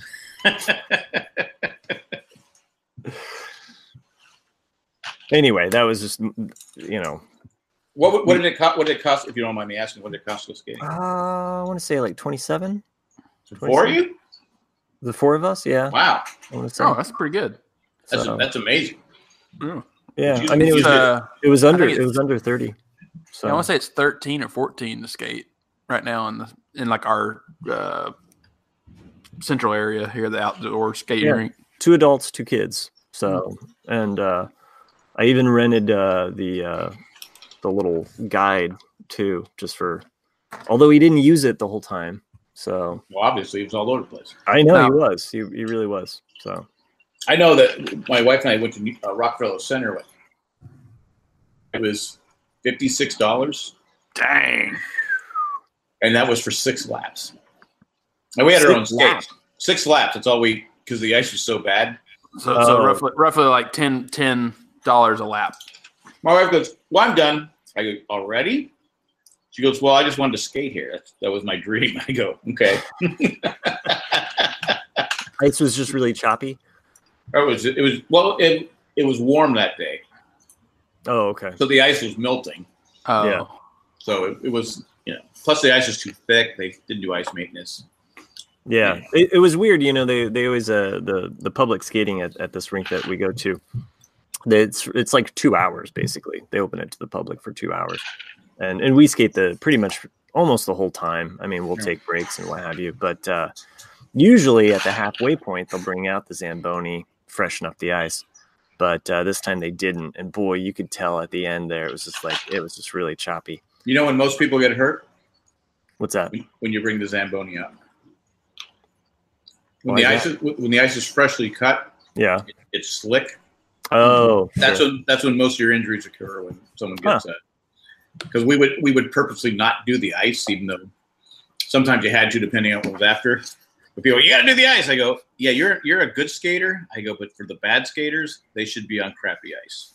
Anyway, that was just, you know, What would- what did it cost? What did it cost? If you don't mind me asking, what did it cost to go skating? uh, I want to say like twenty-seven. For you? The four of us, yeah. Wow, I want to say. Oh, that's pretty good. that's So, that's amazing. Yeah. yeah, you- I mean, it was you- Uh, it was under think it it's- was under thirty. So I want to say it's thirteen or fourteen to skate right now in the in like our uh, central area here, the outdoor skating Yeah. rink. two adults, two kids. So and uh, I even rented uh, the uh, the little guide too, just for. Although he didn't use it the whole time, so Well, obviously, it was all over the place. I know he No. was. He he really was. So I know that my wife and I went to uh, Rockefeller Center. It was fifty-six dollars, Dang. and that was for six laps. And we had our Six own skates. Six laps. That's all we because the ice was so bad. So, so Oh. roughly roughly like ten dollars a lap. My wife goes, "Well, I'm done." I go, "Already?" She goes, "Well, I just wanted to skate here. That's, that was my dream." I go, "Okay." ice was just really choppy. It was. It was. Well, it it was warm that day, Oh, okay. so the ice was melting. Oh. Yeah. So it, it was, you know. Plus, the ice was too thick. They didn't do ice maintenance. Yeah, it, it was weird. You know, they they always uh the the public skating at, at this rink that we go to. It's it's like two hours basically. They open it to the public for two hours, and and we skate the pretty much almost the whole time. I mean, we'll Yeah. take breaks and what have you, but uh, usually at the halfway point they'll bring out the Zamboni, freshen up the ice. But uh, this time they didn't, and boy, you could tell at the end there it was just like it was just really choppy. You know when most people get hurt? What's that? When, when you bring the Zamboni up. When Why the is ice is when the ice is freshly cut, Yeah. it's slick. Oh, That's sure. when that's when most of your injuries occur when someone gets that. Because we would we would purposely not do the ice, even though sometimes you had to, depending on what was after. But people, you got to do the ice. I go, yeah, you're you're a good skater. I go, but for the bad skaters, they should be on crappy ice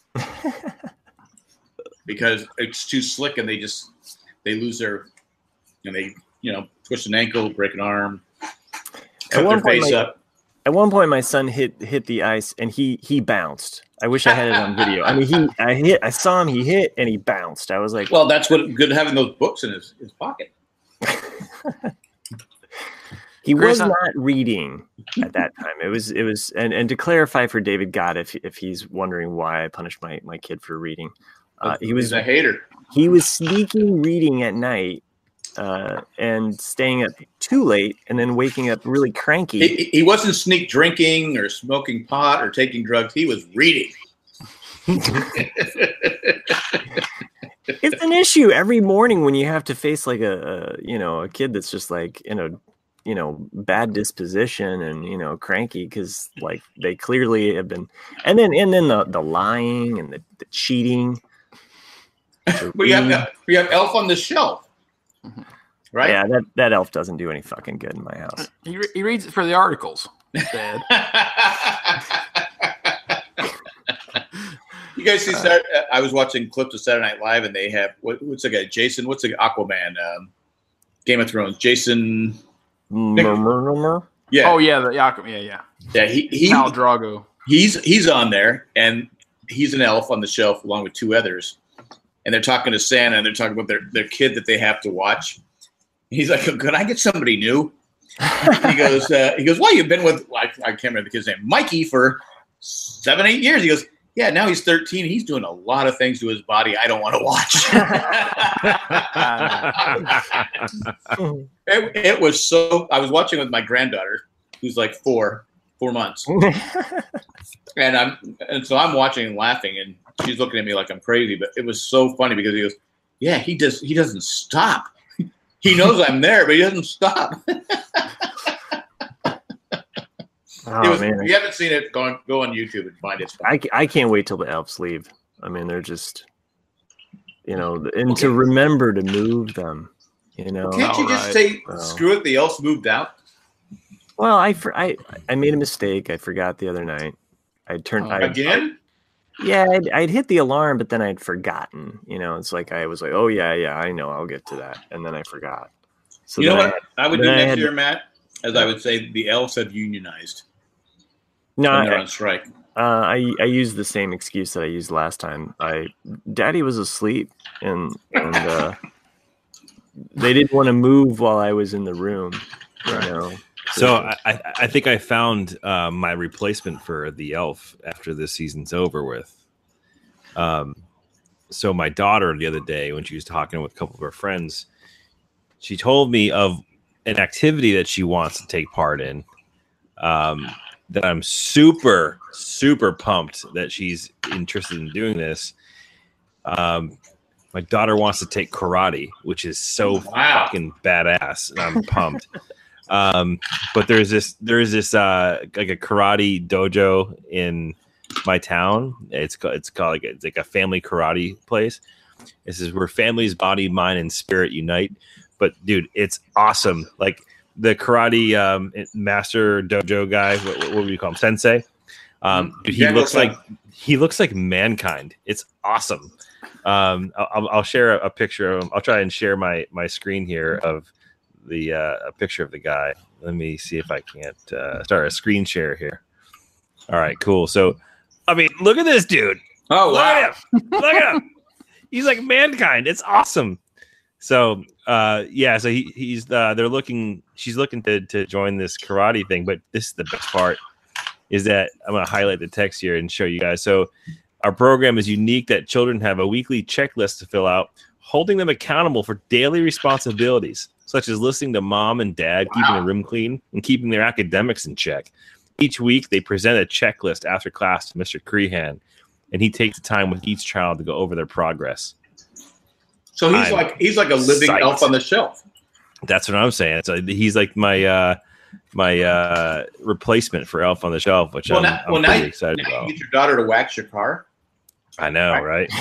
because it's too slick and they just they lose their and they you know twist an ankle, break an arm, cut one their point, face my- up. At one point, my son hit hit the ice and he he bounced. I wish I had it on video. I mean, he I hit. I saw him. He hit and he bounced. I was like, Well, that's what good having those books in his, his pocket. he Chris, was I- not reading at that time. It was it was and, and to clarify for David Gott, if if he's wondering why I punished my my kid for reading, uh, he was He's a hater. he was sneaking reading at night uh, and staying up too late and then waking up really cranky. He, he wasn't sneak drinking or smoking pot or taking drugs. He was reading. It's an issue every morning when you have to face like a, a you know a kid that's just like in a you know bad disposition and you know cranky because like they clearly have been and then and then the the lying and the, the cheating. the But you have reading. you have Elf on the Shelf, right? Yeah, that that elf doesn't do any fucking good in my house. He, re- he reads it for the articles. Dad. You guys see? Sat- I was watching clips of Saturday Night Live, and they have what, what's the guy? Jason. What's the Aquaman? Um, Game of Thrones. Jason. Murmur, murmur. Yeah, Oh yeah, the Yakum. Yeah, yeah. yeah. He, he Khal Drago. he's he's on there, and he's an elf on the shelf along with two others, and they're talking to Santa, and they're talking about their their kid that they have to watch. He's like, "Could I get somebody new?" he goes, uh, "He goes, well, you've been with I, I can't remember the kid's name, Mikey, for seven, eight years. He goes, yeah, now he's thirteen. He's doing a lot of things to his body I don't want to watch. it, it was so – I was watching with my granddaughter, who's like four, four months. and I'm and so I'm watching and laughing, and she's looking at me like I'm crazy. But it was so funny because he goes, yeah, he does. He doesn't stop. He knows I'm there, but he doesn't stop. Oh, was, man. If you haven't seen it, go on, go on YouTube and find it. I, I can't wait till the elves leave. I mean, they're just, you know, and Okay. to remember to move them, you know. Can't you just Alright. say, Well. screw it, the elves moved out? Well, I, for, I I made a mistake. I forgot the other night. I turned Oh, I, Again? yeah, I'd, I'd hit the alarm, but then I'd forgotten. You know, it's like I was like, oh yeah, yeah, I know, I'll get to that, and then I forgot. So You know then what I would do then I next had- year, Matt? As I would say, the elves have unionized. I, no, And they're I, on strike. uh, I I used the same excuse that I used last time. I Daddy was asleep, and and uh, they didn't want to move while I was in the room. You know. So I, I I think I found uh, my replacement for the elf after this season's over with. Um, so my daughter the other day when she was talking with a couple of her friends, she told me of an activity that she wants to take part in. Um, that I'm super super pumped that she's interested in doing this. Um, my daughter wants to take karate, which is so Wow. fucking badass, and I'm pumped. Um, but there's this there's this uh like a karate dojo in my town. It's called it's called like it's like a family karate place. This is where families, body, mind, and spirit unite. But dude, it's awesome. Like the karate um, master dojo guy, what, what would you call him, sensei? Um, dude, he Daniel looks like San. he looks like mankind. It's awesome. Um, I'll, I'll share a, a picture of him. I'll try and share my my screen here of the uh, a picture of the guy. Let me see if I can't uh, start a screen share here. All right, cool. So, I mean, look at this dude. Oh, Look wow. at him. Look at him. He's like mankind. It's awesome. So, uh, yeah. So he, he's uh, they're looking. She's looking to to join this karate thing. But this is the best part is that I'm going to highlight the text here and show you guys. So, our program is unique that children have a weekly checklist to fill out, holding them accountable for daily responsibilities, such as listening to mom and dad, Wow. keeping the room clean, and keeping their academics in check. Each week, they present a checklist after class to Mister Crehan, and he takes the time with each child to go over their progress. So he's I'm like he's like a living psyched. elf on the shelf. That's what I'm saying. So he's like my uh, my uh, replacement for Elf on the Shelf, which Well, I'm, now, I'm well, now, pretty you, excited now you about. get your daughter to wax your car. I know, right?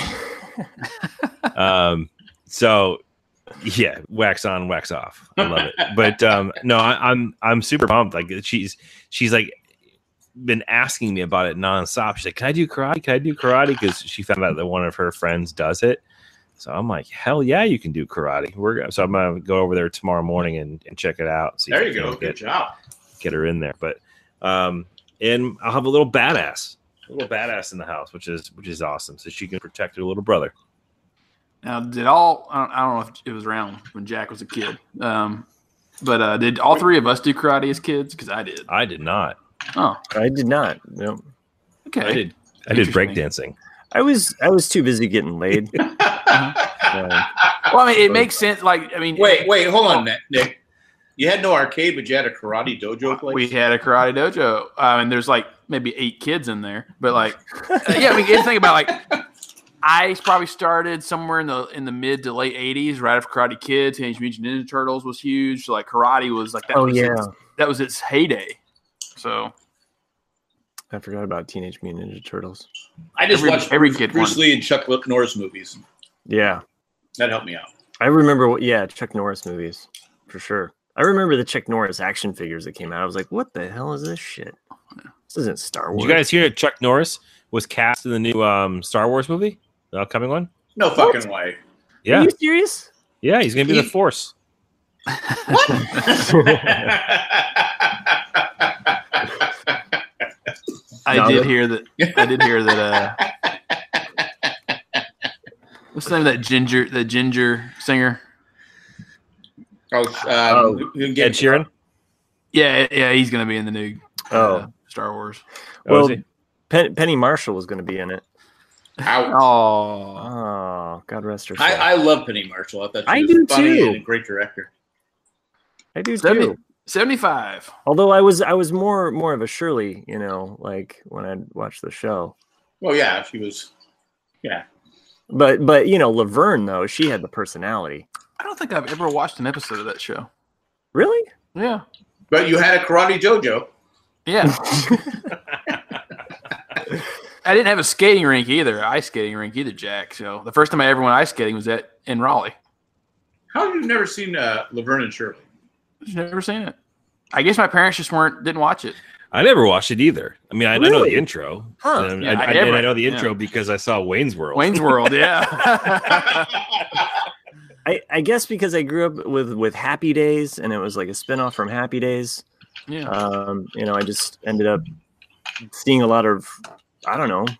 um, so yeah, wax on, wax off. I love it. But um, no, I, I'm I'm super pumped. Like she's she's like been asking me about it nonstop. She's like, "Can I do karate? Can I do karate?" Because she found out that one of her friends does it. So I'm like, "Hell yeah, you can do karate." We're gonna, so I'm gonna go over there tomorrow morning and, and check it out. See There if you I can go. Good Get, job. get her in there. But um, and I'll have a little badass, a little badass in the house, which is which is awesome. So she can protect her little brother. Now, did all I don't, I don't know if it was around when Jack was a kid, um, but uh, did all three of us do karate as kids? Because I did. I did not. Oh, I did not. No. okay. I did. I did Interesting. breakdancing. I was I was too busy getting laid. So, Well, I mean, it makes sense. Like, I mean, Wait, wait, hold on, Nick. Nick. You had no arcade, but you had a karate dojo place. we had a karate dojo, uh, and there's like maybe eight kids in there. But like, uh, yeah, I mean, you have to think about like, I probably started somewhere in the in the mid to late eighties, right after Karate Kid. Teenage Mutant Ninja Turtles was huge. Like karate was like that. oh was yeah, its, that was its heyday. So I forgot about Teenage Mutant Ninja Turtles. I just every- watched every kid Bruce wanted- Lee and Chuck Norris movies. Yeah, That helped me out. I remember. What, yeah, Chuck Norris movies for sure. I remember the Chuck Norris action figures that came out. I was like, "What the hell is this shit? This isn't Star Wars." Did you guys hear that Chuck Norris was cast in the new um, Star Wars movie, the upcoming one? No fucking way. Yeah, Are you serious? yeah, he's gonna be the He- Force. I No, did that- hear that. I did hear that. Uh, what's the name of that ginger? That ginger singer? Oh, um, Oh, who- who Ed gave- Sheeran. Yeah, yeah, he's gonna be in the new uh, Oh. Star Wars. Oh, is Well, he? Pen- Penny Marshall was going to be in it. Ouch. Oh, Oh, God rest her soul. I, I love Penny Marshall. I thought she I was do funny too. and a great director. I do seventy, too. seventy-five. Although I was I was more more of a Shirley, you know, like when I watched the show. Well, yeah, she was. Yeah. But but you know, Laverne though, she had the personality. I don't think I've ever watched an episode of that show. Really? Yeah. But you had a Karate JoJo. Yeah. I didn't have a skating rink either, ice skating rink either, Jack. So the first time I ever went ice skating was at in Raleigh. How have you never seen uh, Laverne and Shirley? I've never seen it. I guess my parents just weren't didn't watch it. I never watched it either. I mean, I, I know Really? the intro. Huh. And Yeah, I, I I, never- and I know the yeah. intro because I saw Wayne's World. Wayne's World, yeah. I, I guess because I grew up with with Happy Days and it was like a spinoff from Happy Days. yeah. Um, you know, I just ended up seeing a lot of I don't know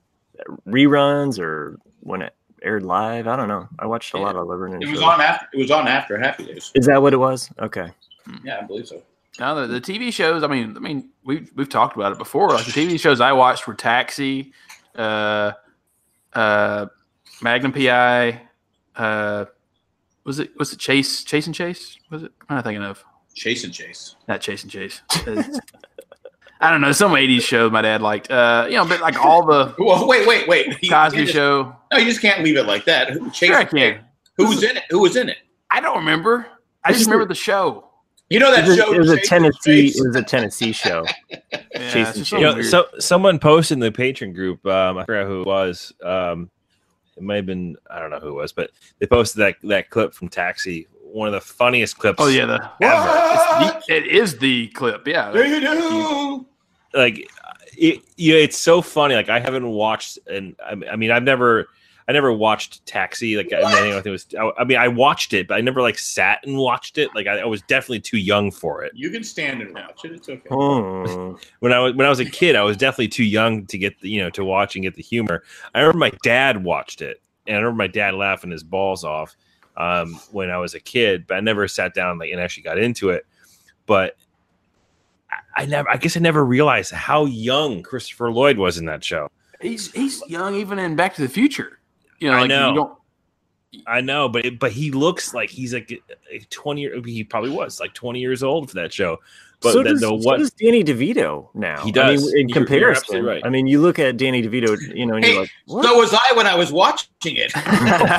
reruns or when it aired live. I don't know. I watched a lot of Laverne and It was Shirley. on after. It was on after Happy Days. Is that what it was? Okay. Yeah, I believe so. Now the, the T V shows, I mean, I mean, we've we've talked about it before. Like the T V shows I watched were Taxi, uh, uh, Magnum P I, uh, was it was it Chase Chase and Chase? Was it? What am I thinking of? Chase and Chase. Not Chase and Chase. It's- I don't know, some eighties show my dad liked. Uh, you know, but like all the Well, wait, wait, wait. You Cosby can't just- Show. No, you just can't leave it like that. Who- Chase Sure I and can. Chase. Who was in it? Who was in it? I don't remember. I just remember the show. You know that It was, show. it was a Chase and Tennessee. Chase? It was a Tennessee show. Yeah, Chase it's and just Chase. so You know, weird. so someone posted in the patron group. Um, I forgot who it was. Um, it might have been I don't know who it was, but they posted that that clip from Taxi. One of the funniest clips. Oh yeah, the, What? it's the it is the clip. Yeah, Do you do? like it, yeah, it's so funny. Like I haven't watched, and I, I mean, I've never, I never watched Taxi. Like I, mean, I think it was. I, I mean, I watched it, but I never like sat and watched it. Like I, I was definitely too young for it. You can stand and watch it. It's okay. Hmm. When I was when I was a kid, I was definitely too young to get the, you know to watch and get the humor. I remember my dad watched it, and I remember my dad laughing his balls off um, when I was a kid. But I never sat down like and actually got into it. But I, I never, I guess, I never realized how young Christopher Lloyd was in that show. he's he's young even in Back to the Future. You know, I like know. you don't. I know, but it, but he looks like he's like a twenty year. He probably was like twenty years old for that show. But so, the, does, the so what does Danny DeVito now. He does. I mean, in You're- you're comparison, absolutely right. I mean, you look at Danny DeVito, you know, and Hey, you're like, what? So was I when I was watching it. but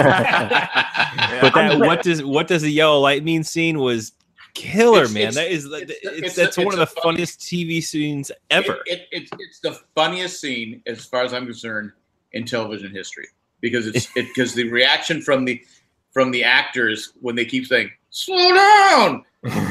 that what does what does the yellow lightning scene was killer, It's- man. it's- that is it's- it's, it's- that's it's one of a the fun- funniest T V scenes ever. It, it, it's it's the funniest scene as far as I'm concerned in television history because it's it because the reaction from the from the actors when they keep saying slow down,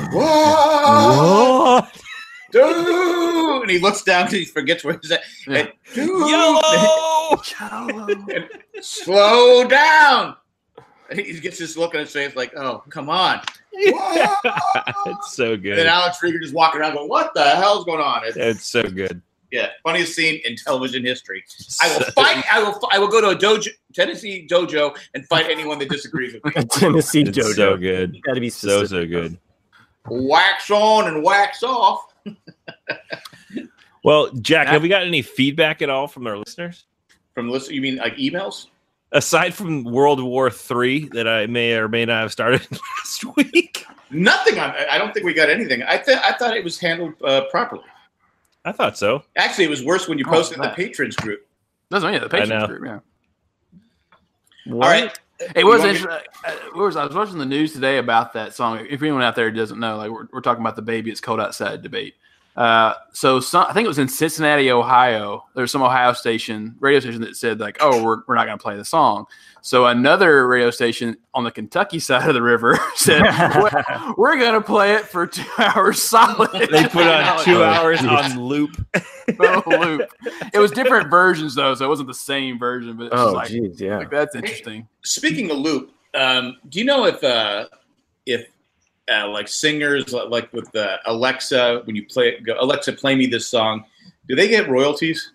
whoa, What? dude, and he looks down because he forgets where he's at. Yeah. And, dude, Yellow. and slow down. And he gets this look on his face like, oh, come on. Whoa. It's so And then good. Alex Rieger just walking around going, what the hell's going on? It's, It's so good. yeah, funniest scene in television history. I will fight. I will. I will go to a dojo, Tennessee dojo, and fight anyone that disagrees with me. Tennessee It's JoJo. so good. Got to be So specific. so good. Wax on and wax off. Well, Jack, have we got any feedback at all from our listeners? From listen, you mean like emails? Aside from World War Three that I may or may not have started last week. Nothing. On, I don't think we got anything. I th- I thought it was handled uh, properly. I thought so. Actually, it was worse when you Oh, posted in the that. patrons group. That's yeah, the know. Patriots group. Yeah, What? All right. it was. You want me- interesting. Uh, where was I was watching the news today about that song. If anyone out there doesn't know, like we're, we're talking about the "Baby It's Cold Outside" debate. Uh, so some, I think it was in Cincinnati, Ohio. There's some Ohio station, radio station that said like, "Oh, we're we're not going to play the song." So another radio station on the Kentucky side of the river said, well, "We're going to play it for two hours solid." They put on two Oh, hours geez. on loop. No loop. It was different versions though, so it wasn't the same version. But it's just Oh, like, geez, yeah. like that's interesting. Speaking of loop, um, do you know if uh, if uh, like singers like with uh, Alexa when you play go Alexa play me this song, do they get royalties?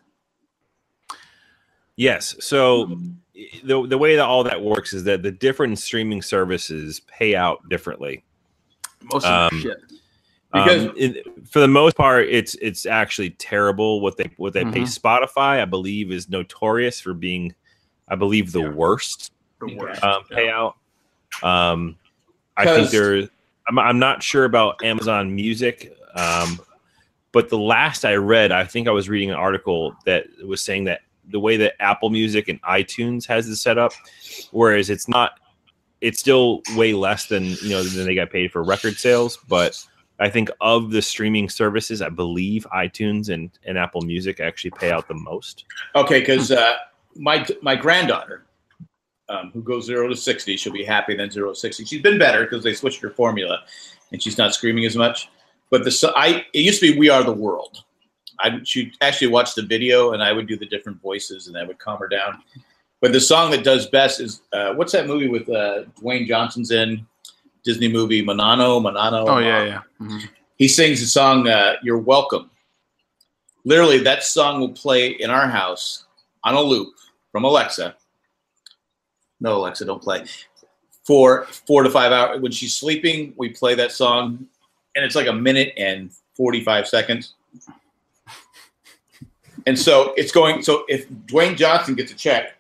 Yes. So the the way that all that works is that the different streaming services pay out differently. Most of Um, the shit. Because um, it, for the most part, it's it's actually terrible what they what they pay Mhm. Spotify. I believe is notorious for being, I believe, the Yeah. worst The worst. um, Yeah. payout. Um, I think 'Cause- there. I'm, I'm not sure about Amazon Music, um, but the last I read, I think I was reading an article that was saying that the way that Apple Music and iTunes has it set up, whereas it's not, it's still way less than you know than they got paid for record sales. But I think of the streaming services, I believe iTunes and, and Apple Music actually pay out the most. Okay, because uh, my my granddaughter, um, who goes zero to sixty, she'll be happy then zero to sixty. She's been better because they switched her formula, and she's not screaming as much. But the so I it used to be We Are the World. I she actually watched the video, and I would do the different voices, and that would calm her down. But the song that does best is uh, what's that movie with uh, Dwayne Johnson's in? Disney movie Manano Manano. Oh yeah, yeah. Mhm. He sings the song uh, "You're Welcome." Literally, that song will play in our house on a loop from Alexa. No, Alexa, don't play. For four to five hours. When she's sleeping, we play that song, and it's like a minute and forty-five seconds. And so it's going. So if Dwayne Johnson gets a check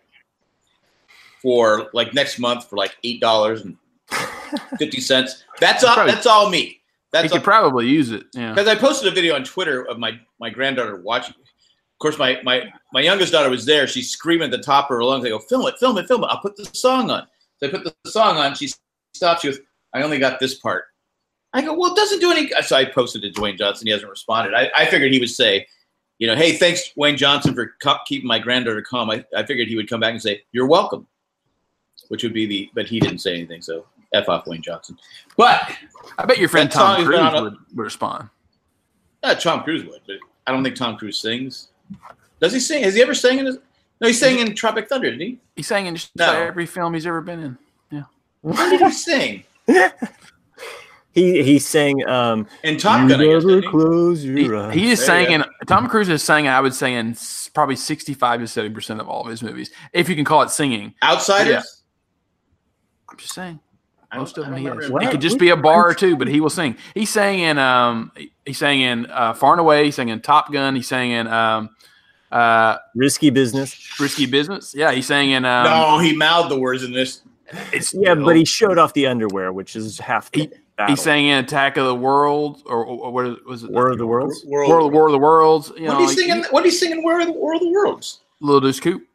for like next month for like eight dollars and fifty cents, that's all. Probably- That's all me. He That's could all, probably use it. Yeah. because I posted a video on Twitter of my, my granddaughter watching. Of course, my, my, my youngest daughter was there. She's screaming at the top of her lungs. I go, film it, film it, film it. I'll put the song on. So I put the song on. She stops. She goes, I only got this part. I go, well, it doesn't do any. So I posted to Dwayne Johnson. He hasn't responded. I, I figured he would say, you know, hey, thanks, Dwayne Johnson, for co- keeping my granddaughter calm. I, I figured he would come back and say, you're welcome, which would be the, but he didn't say anything. So F off Dwayne Johnson. But I bet your friend That song Tom has been Cruise on a- would, would respond. Uh, Tom Cruise would, but I don't think Tom Cruise sings. Does he sing? Has he ever sang in his? No, he sang in Tropic Thunder, didn't he? He sang in just No. about every film he's ever been in. Yeah. When did he sing? He he sang um In Top Gun, I You guess, never didn't he? close your He, eyes. he is There you saying, Tom Cruise is saying, I would say, in s- probably sixty-five to seventy percent of all of his movies, if you can call it singing. Outsiders? Yeah. I'm just saying. I don't- Most of I them don't he remember has. him. What? It could just be a bar or two, but he will sing. He sang in um he sang in uh, Far and Away, he sang in Top Gun, he sang in um uh Risky Business. Risky Business. Yeah, he sang in um No, he mouthed the words in this. it's, Yeah, but he showed off the underwear, which is half the He- battle. he sang in Attack of the World or, or what was it? War of the Worlds. World. War, War of the Worlds. You What know, are you like, singing? What are you singing? Where are the World of the Worlds? Little Deuce Coupe.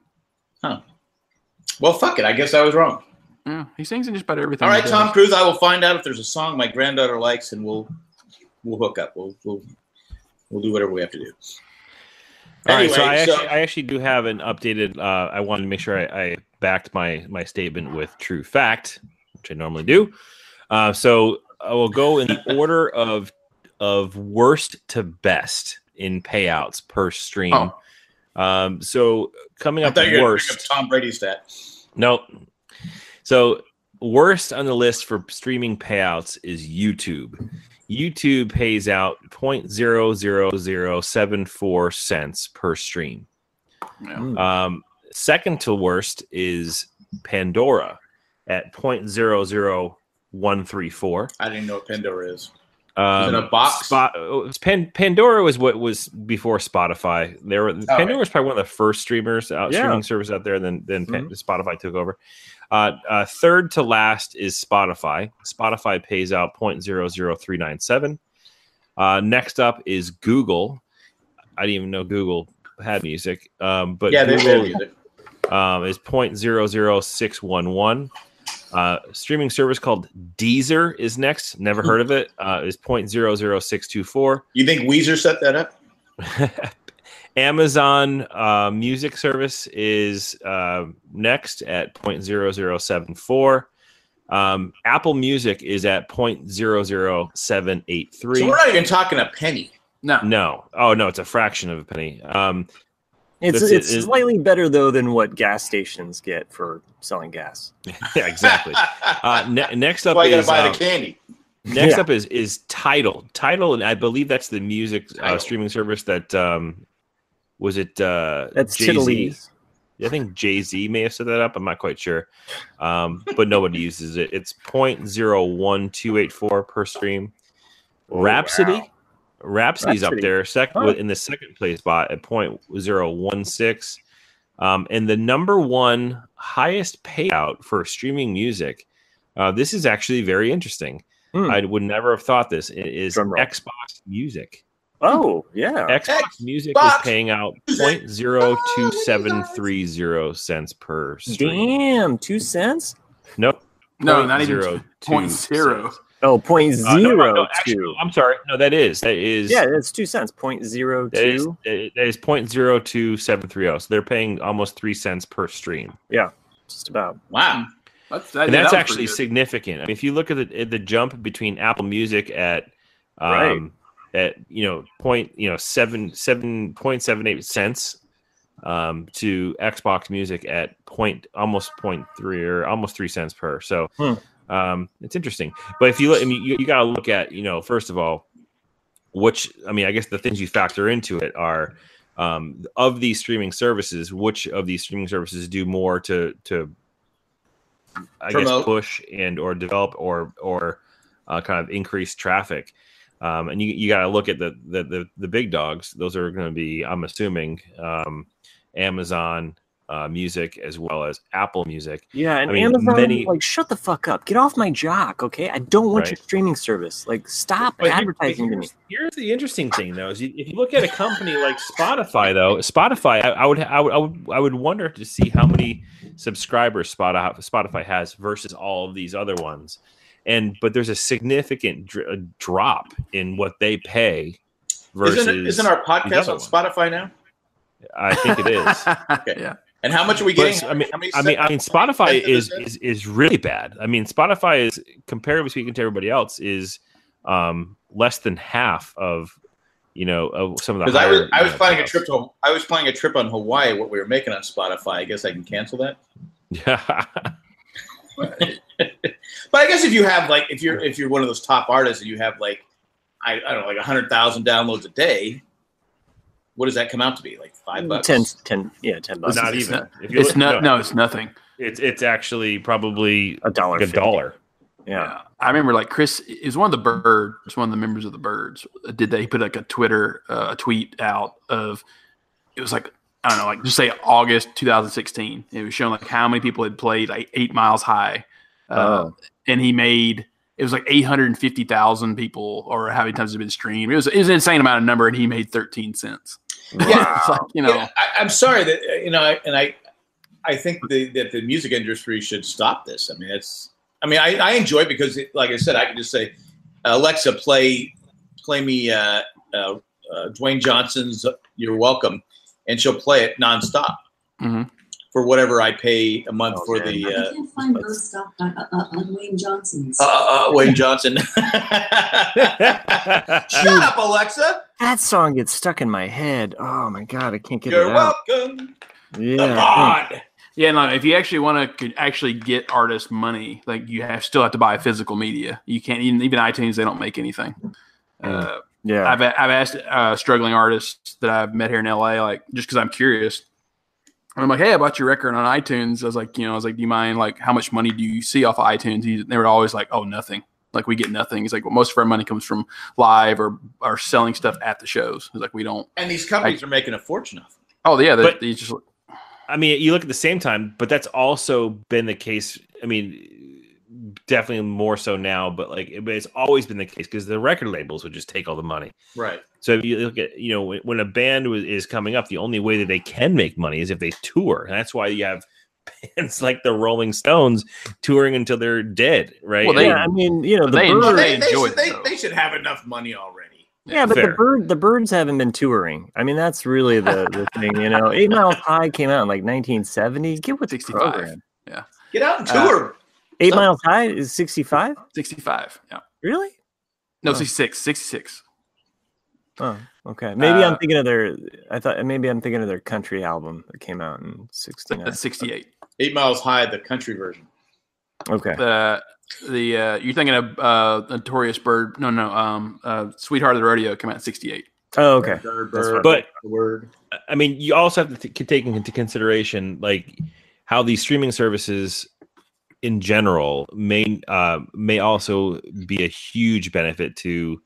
Well, fuck it. I guess I was wrong. Yeah, he sings in just about everything. All he right, does. Tom Cruise. I will find out if there's a song my granddaughter likes, and we'll we'll hook up. We'll we'll we'll do whatever we have to do. All right, Anyway, so I so- actually, I actually do have an updated. Uh, I wanted to make sure I, I backed my my statement with true fact, which I normally do. Uh, so I will go in the order of of worst to best in payouts per stream. Oh. Um, so coming I up thought you were going to worst. pick up Tom Brady's stat. Nope. So worst on the list for streaming payouts is YouTube. YouTube pays out zero point zero zero zero seven four cents per stream. Yeah. Um, second to worst is Pandora at zero point zero zero one three four. I didn't know what Pandora is. Um, it a box? Spot, oh, Pan, Pandora was what was before Spotify. There were Pandora right. was probably one of the first streamers out Yeah. streaming service out there. And then then Pan- Mhm. Spotify took over. Uh, uh, third to last is Spotify. Spotify pays out zero point zero zero three nine seven. Uh, next up is Google. I didn't even know Google had music, um, but Yeah, they Google did. um, is zero point zero zero six one one. Uh, streaming service called Deezer is next. Never heard of it. Uh, is zero point zero zero six two four. You think Weezer set that up? Amazon uh, Music Service is uh, next at zero point zero zero seven four. Um, Apple Music is at zero point zero zero seven eight three. So we're not even talking a penny. No. No. Oh, no, it's a fraction of a penny. Um, It's This it's is- slightly better though than what gas stations get for selling gas. yeah, exactly. Uh, ne- next That's up why you got is to buy um, the candy. next Yeah. up is is Tidal. Tidal, and I believe that's the music uh, Tidal. streaming service that um, was it. Uh, That's Jay-Z? Tiddalese. I think Jay Z may have set that up. I'm not quite sure, um, but nobody uses it. It's zero point zero one two eight four per stream. Rhapsody, wow. Rhapsody's up Rhapsody. there, second Huh. in the second place spot at point zero one six, um, and the number one highest payout for streaming music. Uh, this is actually very interesting. Hmm. I would never have thought this. It is Drum roll. Xbox Music. Oh, yeah. Xbox Music Xbox is paying out point zero two seven three zero cents per stream. Damn, two cents? Nope. No, not even zero point two zero. cents. Oh, point Uh, no, zero no, no, actually, two. I'm sorry. No, that is that is Yeah, that's two cents. Point zero that is two. that is point zero two seven three zero. So they're paying almost three cents per stream, Yeah, just about. Wow. That's, that, and yeah, that's that was actually pretty good. significant. I mean, if you look at the at the jump between Apple Music at um, Right. at you know point you know seven seven point seven eight cents um, to Xbox Music at point almost point three or almost three cents per. So Hmm. um, it's interesting. But if you look, I mean, you, you got to look at you know first of all, which I mean, I guess the things you factor into it are um, of these streaming services, which of these streaming services do more to to I Promote. guess push and or develop or or uh, kind of increase traffic. Um, and you you got to look at the, the the the big dogs. Those are going to be, I'm assuming, um, Amazon uh, Music as well as Apple Music. Yeah, and I mean, Amazon, many- like, shut the fuck up. Get off my jock, okay? I don't want Right. your streaming service. Like, stop But here- advertising to me. here's, here's the interesting thing, though, is you, if you look at a company like Spotify, though, Spotify, I, I would, I would, I would, I would wonder to see how many subscribers Spotify, Spotify has versus all of these other ones, and but there's a significant dr- drop in what they pay versus. Isn't, isn't our these podcast other on ones. Spotify now? I think it is. Okay. Yeah. And how much are we But, getting? I mean, How many I mean, I mean, Spotify cents is, it? is is really bad. I mean, Spotify is, comparatively speaking to everybody else, is um, less than half of you know of some of the. Because I higher, was I was you know, planning a payouts. trip to I was planning a trip on Hawaii. What we were making on Spotify. I guess I can cancel that. Yeah, But I guess if you have like if you're if you're one of those top artists and you have like I, I don't know like a hundred thousand downloads a day, what does that come out to be? Like five bucks? ten, ten, yeah, ten bucks. not it's even. not- If you It's look- not. No, it's nothing. it's it's actually probably A dollar. like a fifty. dollar. Yeah. Yeah. I remember like Chris is one of the birds, one of the members of the birds. Did they put like a Twitter uh, a tweet out of it was like I don't know, like just say August twenty sixteen. It was showing like how many people had played like Eight Miles High, uh, Oh. and he made it was like eight hundred fifty thousand people, or how many times it's been streamed. It was it was an insane amount of number, and he made thirteen cents. Yeah. It's like you know, Yeah, I, I'm sorry that uh, you know, I, and I, I think the, that the music industry should stop this. I mean, it's. I mean, I, I enjoy it because, it, like I said, I can just say, Alexa, play, play me uh, uh, uh, Dwayne Johnson's "You're Welcome," and she'll play it nonstop Mhm. for whatever I pay a month Oh, for man. the. I Uh, can't find birth stuff on, uh, on Wayne Johnson's. uh, uh, Wayne Johnson. Shut up, Alexa. That song gets stuck in my head. Oh my god, I can't get You're it out. welcome. Yeah. The bond. yeah. No, if you actually want to actually get artists money, like you have still have to buy physical media. You can't even even iTunes. They don't make anything. Uh, Yeah. I've I've asked uh, struggling artists that I've met here in L A, like just because I'm curious. And I'm like, hey, I bought your record on iTunes. I was like, you know, I was like, do you mind, like, how much money do you see off of iTunes? He, they were always like, oh, nothing. Like, we get nothing. He's like, well, most of our money comes from live or or selling stuff at the shows. He's like, we don't. And these companies are making a fortune off it. Oh yeah, they, But- they just I mean, you look at the same time, but that's also been the case. I mean, definitely more so now, but like it, it's always been the case because the record labels would just take all the money. Right. So if you look at, you know, when, when a band was, is coming up, the only way that they can make money is if they tour. And that's why you have bands like the Rolling Stones touring until they're dead, right? Well, they- yeah, I mean, you know, the They bird, enjoy- They, they, enjoy should, it, they, though. they should have enough money already. yeah, but the Fair. bird, the birds haven't been touring. I mean, that's really the, the thing. You know, Eight Miles High came out in like nineteen seventy. Get with the sixty-five. program. Get out and Uh, tour. Eight So- Miles High is sixty-five. sixty-five. Yeah. Really? No, Oh. sixty-six. sixty-six. Oh, okay. Maybe Uh, I'm thinking of their. I thought maybe I'm thinking of their country album that came out in sixty-nine. That's sixty-eight. Eight Miles High, the country version. Okay. The the uh, you're thinking of uh, Notorious Bird? No, no. Um, uh, Sweetheart of the Rodeo came out in sixty-eight. Oh, okay. Bird, That's bird, right. But the word. I mean, you also have to t- take into consideration like how these streaming services in general may uh, may also be a huge benefit to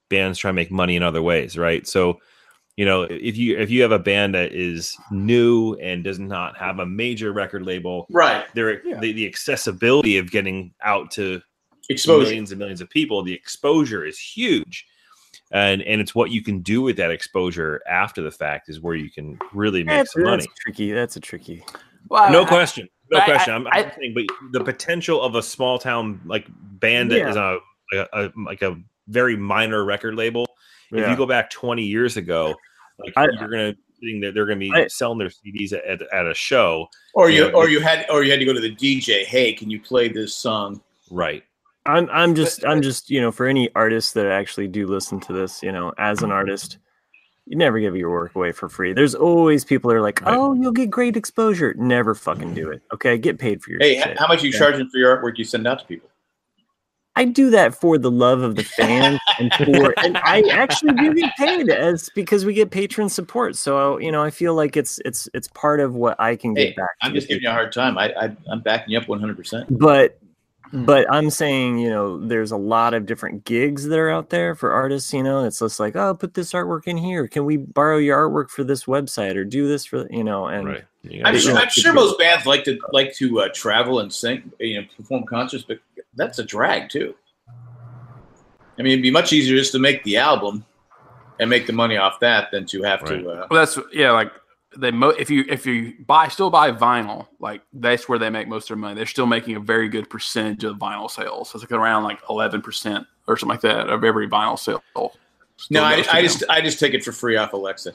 bands try to make money in other ways, right? So, you know, if you if you have a band that is new and does not have a major record label, Right. there Yeah. the, the accessibility of getting out to Exposure. millions and millions of people, the exposure is huge. And and it's what you can do with that exposure after the fact is where you can really make That's, some money. that's tricky. That's a tricky. Well, No I- question. No I- question. I- I'm, I- I'm saying, but the potential of a small town like band that Yeah. is a, a, a like a very minor record label. If Yeah. you go back twenty years ago, like I- you're gonna think that they're gonna be I- selling their C Ds at, at a show, Or you Yeah, or but- you had or you had to go to the D J. Hey, can you play this song? right? I'm I'm just I'm just you know for any artists that actually do listen to this, you know, as an artist, you never give your work away for free. There's always people that are like, Right. oh, you'll get great exposure. Never fucking do it. Okay, get paid for your Hey, shit. how much are you Yeah. charging for your artwork you send out to people? I do that for the love of the fans and for and I actually do get paid as because we get patron support. So you know, I feel like it's it's it's part of what I can get Hey, back. to I'm the just giving you a hard time. I, I I'm backing you up one hundred percent. but but I'm saying, you know, there's a lot of different gigs that are out there for artists, you know, it's just like, oh, put this artwork in here. Can we borrow your artwork for this website or do this for, you know, and Right. You I'm gotta- sure, Yeah. I'm sure most bands like to like to uh, travel and sing, you know, perform concerts, but that's a drag too. I mean, it'd be much easier just to make the album and make the money off that than to have Right. to. Uh, Well, that's yeah. Like they, mo- if you if you buy still buy vinyl, like that's where they make most of their money. They're still making a very good percentage of vinyl sales. So it's like around like eleven percent or something like that of every vinyl sale. no, Still I, goes to I them. just I just take it for free off Alexa.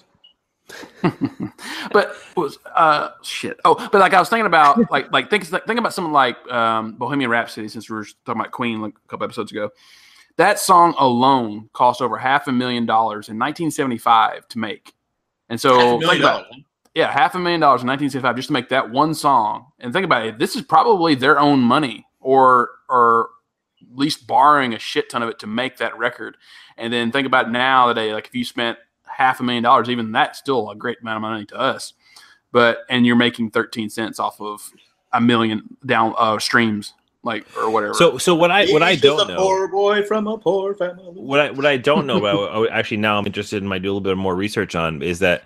But it was uh shit. Oh, but like I was thinking about like like think think about something like um, Bohemian Rhapsody. Since we were talking about Queen like a couple episodes ago, that song alone cost over half a million dollars in nineteen seventy-five to make. And so Half a think million about dollars. yeah, half a million dollars in nineteen seventy-five just to make that one song. And think about it, this is probably their own money, or or at least borrowing a shit ton of it to make that record. And then think about nowadays, like if you spent half a million dollars, even that's still a great amount of money to us. But and you're making thirteen cents off of a million down uh, streams, like or whatever. So so what I what I He's just don't a know. poor boy from a poor family. What I what I don't know about oh, actually now I'm interested in my do a little bit more research on is that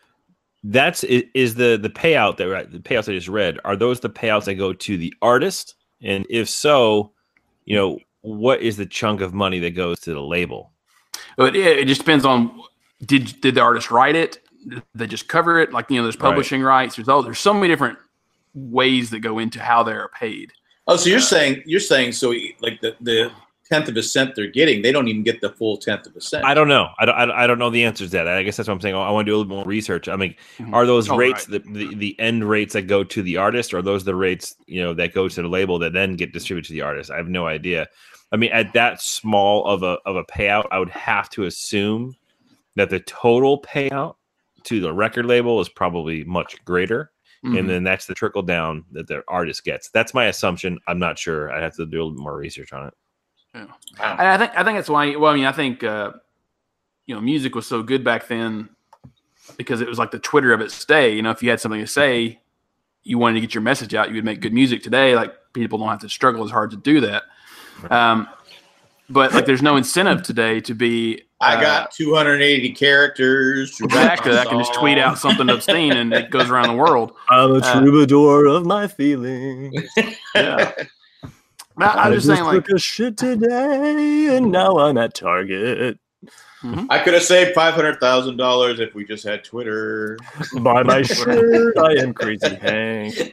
that's is, is the the payout that the payouts I just read, are those the payouts that go to the artist, and if so, you know, what is the chunk of money that goes to the label? But it, it just depends on did did the artist write it? Did they just cover it? Like, you know, there's publishing rights. There's oh, there's so many different ways that go into how they're paid. Oh, so you're saying you're saying so like the the tenth of a cent they're getting, they don't even get the full tenth of a cent. I don't know. I don't. I don't- I don't know the answers to that. I guess that's what I'm saying. I want to do a little more research. I mean, are those Oh, rates right. the, the the end rates that go to the artist, or are those the rates you know that go to the label that then get distributed to the artist? I have no idea. I mean, at that small of a of a payout, I would have to assume that the total payout to the record label is probably much greater, Mhm. and then that's the trickle down that the artist gets. That's my assumption. I'm not sure. I have to do a little bit more research on it. And I think I think that's why. Well, I mean, I think uh, you know, music was so good back then because it was like the Twitter of its day. You know, if you had something to say, you wanted to get your message out, you would make good music. Today, like people don't have to struggle as hard to do that. Um, but like, there's no incentive today to be. I uh, got two hundred eighty characters. to write exactly. my I can just song. tweet out something obscene and it goes around the world. I'm a Uh, troubadour of my feelings. Yeah. But I'm just saying, like, took a shit today, and now I'm at Target. I could have saved five hundred thousand dollars if we just had Twitter. Buy my shirt. I am Crazy Hank.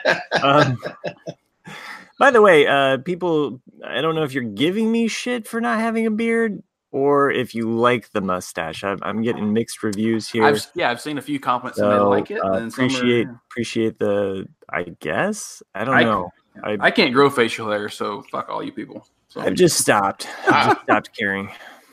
Um, by the way, uh, people, I don't know if you're giving me shit for not having a beard or if you like the mustache. I'm, I'm getting mixed reviews here. I've, yeah, I've seen a few compliments and they So, like it. uh, And some appreciate are, appreciate the. I guess I don't I- know. I, I can't grow facial hair, so fuck all you people. So. I've just stopped. I've just stopped caring.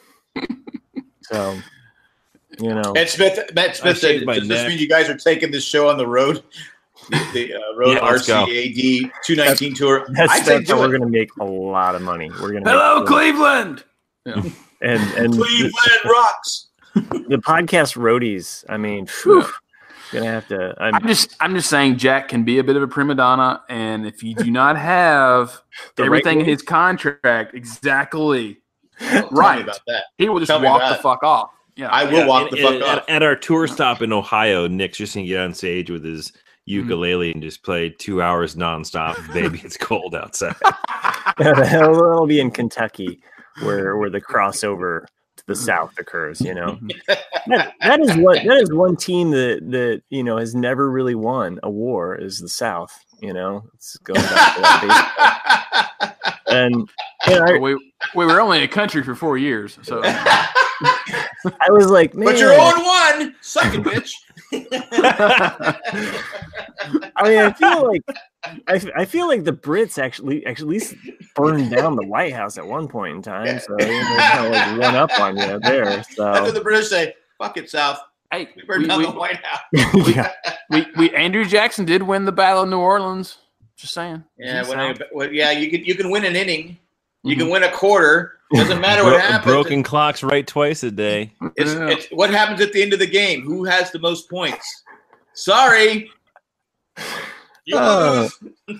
So, you know, Matt Smith, Matt Smith I said, shaved my does this neck. mean you guys are taking this show on the road? The, the uh, Road Yeah, let's go. R C A D two nineteen tour. that's, I say that's how do we're it. going to make a lot of money. We're going to Hello, make, Cleveland. and and Cleveland rocks. the, the podcast roadies. I mean, phew, gonna have to. I'm, I'm just, I'm just saying, Jack can be a bit of a prima donna, and if you do not have The right everything in way? his contract exactly, Tell me Right. about that. He will just Tell me walk about the it. fuck off. Yeah. I will Yeah, walk and- the fuck and off. At, at our tour stop in Ohio, Nick's just gonna get on stage with his ukulele and just play two hours nonstop. Baby, it's cold outside. It'll, it'll be in Kentucky, where where the crossover to the south occurs. You know, that, that is what that is one team that that you know has never really won a war is the South. You know, it's going back to that baseball. And you know, I, we we were only in a country for four years, so I was like, man, But you're on one. Suck it, bitch. I mean, I feel like I, f- I feel like the Brits actually actually at least burned down the White House at one point in time, Yeah. so they kind of like one up on you there. That's what So the British say. Fuck it, South. hey, We burned we, down we, the White House. yeah, we, we Andrew Jackson did win the Battle of New Orleans. Just saying. Yeah, He's when out. I, well, yeah, you can you can win an inning. You Mhm. can win a quarter. Doesn't matter Bro- what happens. broken clocks right twice a day. It's, Yeah. it's what happens at the end of the game. Who has the most points? Sorry. You Oh. lose.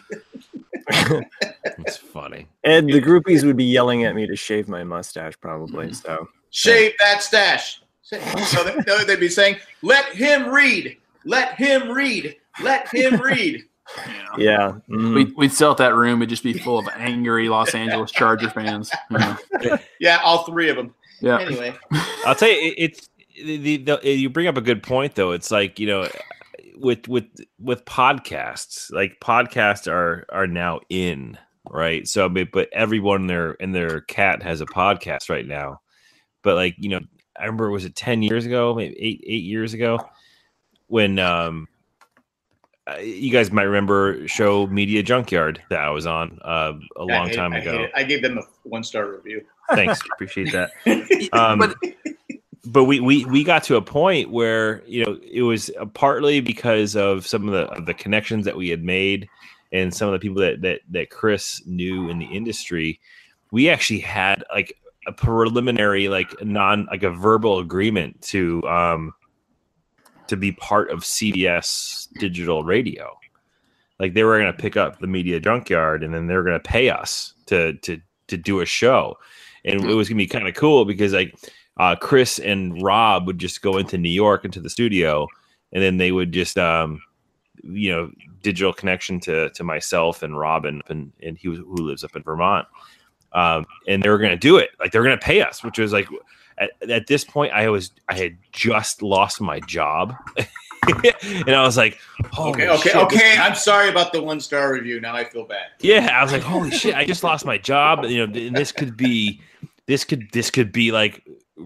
It's funny. and the groupies would be yelling at me to shave my mustache, probably. So Shave that stash. So they, no, they'd be saying, "Let him read. Let him read. Let him read." yeah, mhm. We'd, we'd sell at that room. It'd just be full of angry Los Angeles Charger fans. You know? Yeah, all three of them. Yeah. Anyway, I'll tell you, it, it's the, the, the you bring up a good point though. It's like, you know, with with with podcasts, like podcasts are are now in, right? So, but, but everyone in their in their cat has a podcast right now. But like, you know, I remember was it ten years ago, maybe eight eight years ago, when um. Uh, you guys might remember show Media Junkyard that I was on uh, a I long hate- time I hate ago. it. I gave them a one star review. Thanks, appreciate that. Um, But but we, we we got to a point where, you know, it was uh, partly because of some of the of the connections that we had made and some of the people that that that Chris knew in the industry. We actually had like a preliminary, like non like a verbal agreement to um to be part of C B S Digital Radio. Like they were going to pick up the Media Junkyard and then they were going to pay us to to to do a show. And it was going to be kind of cool because like uh, Chris and Rob would just go into New York into the studio, and then they would just um, you know, digital connection to to myself and Robin, and and he was, who lives up in Vermont. Um, and they were going to do it. Like they were going to pay us, which was like at, at this point I was I had just lost my job. And I was like, holy Okay, okay, shit, this- okay. I'm sorry about the one star review. Now I feel bad. yeah, I was like, holy shit, I just lost my job. You know, and this could be, this could, this could be like,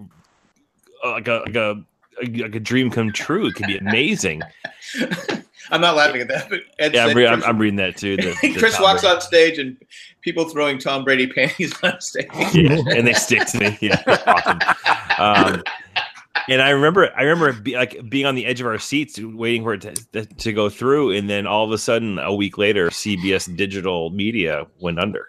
like a, like a, like a dream come true. It could be amazing. I'm not laughing at that, but Ed Yeah, said I'm, re- Chris, I'm, I'm reading that too. The, the Chris Tom walks Brady. on stage and people throwing Tom Brady panties on stage. Yeah, and they stick to me. Yeah, awesome. Um, and I remember, I remember be, like being on the edge of our seats, waiting for it to, to go through, and then all of a sudden, a week later, C B S Digital Media went under.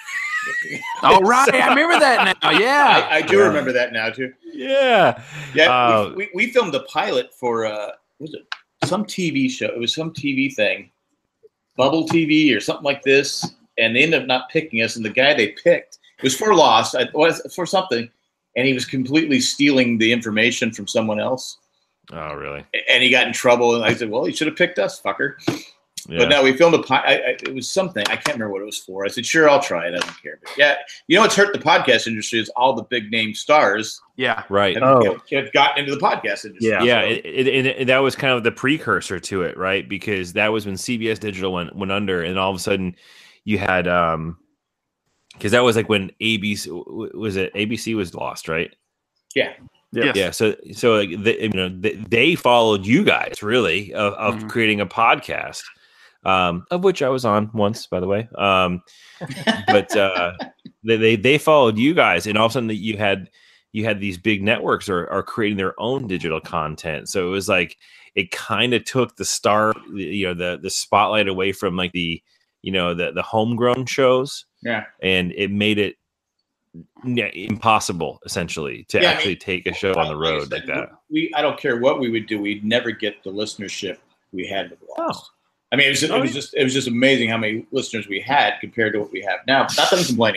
oh right, I remember that now. Yeah. I, I do Yeah. remember that now too. Yeah, Yeah, Uh, we, we, we filmed a pilot for uh, what was it some T V show? It was some T V thing, Bubble T V or something like this, and they ended up not picking us. And the guy they picked it was for Lost, it was for something, and he was completely stealing the information from someone else, oh really? and he got in trouble. And I said, "Well, you should have picked us, fucker." Yeah. But no, we filmed a. pi- I, I, it was something I can't remember what it was for. I said, "Sure, I'll try it. I don't care." But yeah, you know what's hurt the podcast industry is all the big name stars Yeah. Right. have, Oh. have gotten into the podcast industry. Yeah. Yeah, So- it, it, it, it- that was kind of the precursor to it, right? Because that was when C B S Digital went went under, and all of a sudden you had um, because that was like when A B C was it A B C was lost, right? yeah. Yes. Yeah, so so like they, you know they, they followed you guys really of, of Mhm. creating a podcast, um, of which I was on once, by the way. Um, but uh, they, they they followed you guys, and all of a sudden you had you had these big networks are, are creating their own digital content. So it was like it kind of took the star, you know, the the spotlight away from like the you know the the homegrown shows, Yeah. and it made it yeah, impossible essentially to Yeah, I actually mean, take a show on the Like I road said, like that. We I don't care what we would do, we'd never get the listenership we had with Lost. Oh. I mean, it was, it Oh, was yeah. just it was just amazing how many listeners we had compared to what we have now. Not that I'm complaining,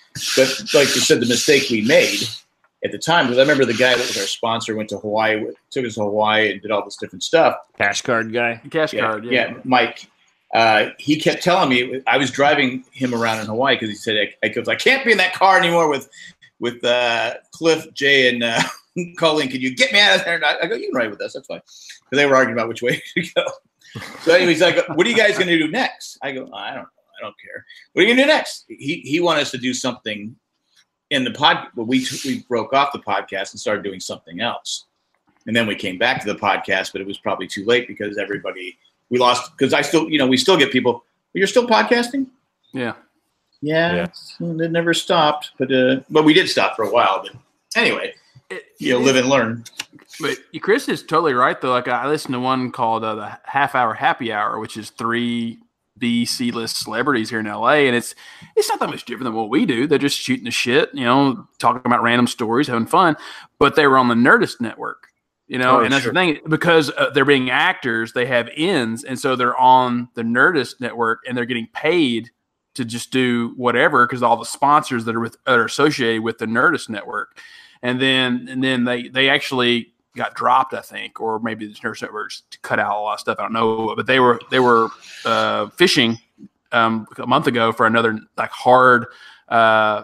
But like you said, the mistake we made at the time, because I remember the guy that was our sponsor went to Hawaii, took us to Hawaii and did all this different stuff. Cash card guy. Cash Yeah, card. Yeah. yeah, Mike. Uh, he kept telling me, I was driving him around in Hawaii because he said, I, I, goes, I can't be in that car anymore with with uh, Cliff, Jay, and uh, Colleen. Can you get me out of there? And I, I go, you can ride with us. That's fine. Because they were arguing about which way to go. So anyway, he's like, what are you guys going to do next? I go, I don't know. I don't care. What are you going to do next? He he wanted us to do something in the pod. Well, we, we broke off the podcast and started doing something else. And then we came back to the podcast, but it was probably too late because everybody – we lost because I still, you know, we still get people. You're still podcasting? Yeah. Yeah, yeah. It never stopped, but uh, but we did stop for a while. But anyway, It, you know, live and learn. But Chris is totally right, though. Like I listened to one called uh, the Half Hour Happy Hour, which is three B C-list celebrities here in L A, and it's it's not that much different than what we do. They're just shooting the shit, you know, talking about random stories, having fun. But they were on the Nerdist Network. You know, Oh, and that's sure. the thing, because uh, they're being actors, they have ends, and so they're on the Nerdist Network, and they're getting paid to just do whatever because all the sponsors that are with that are associated with the Nerdist Network, and then and then they they actually got dropped, I think, or maybe the Nerdist Network's cut out a lot of stuff. I don't know, but they were they were uh, fishing um, a month ago for another like hard uh,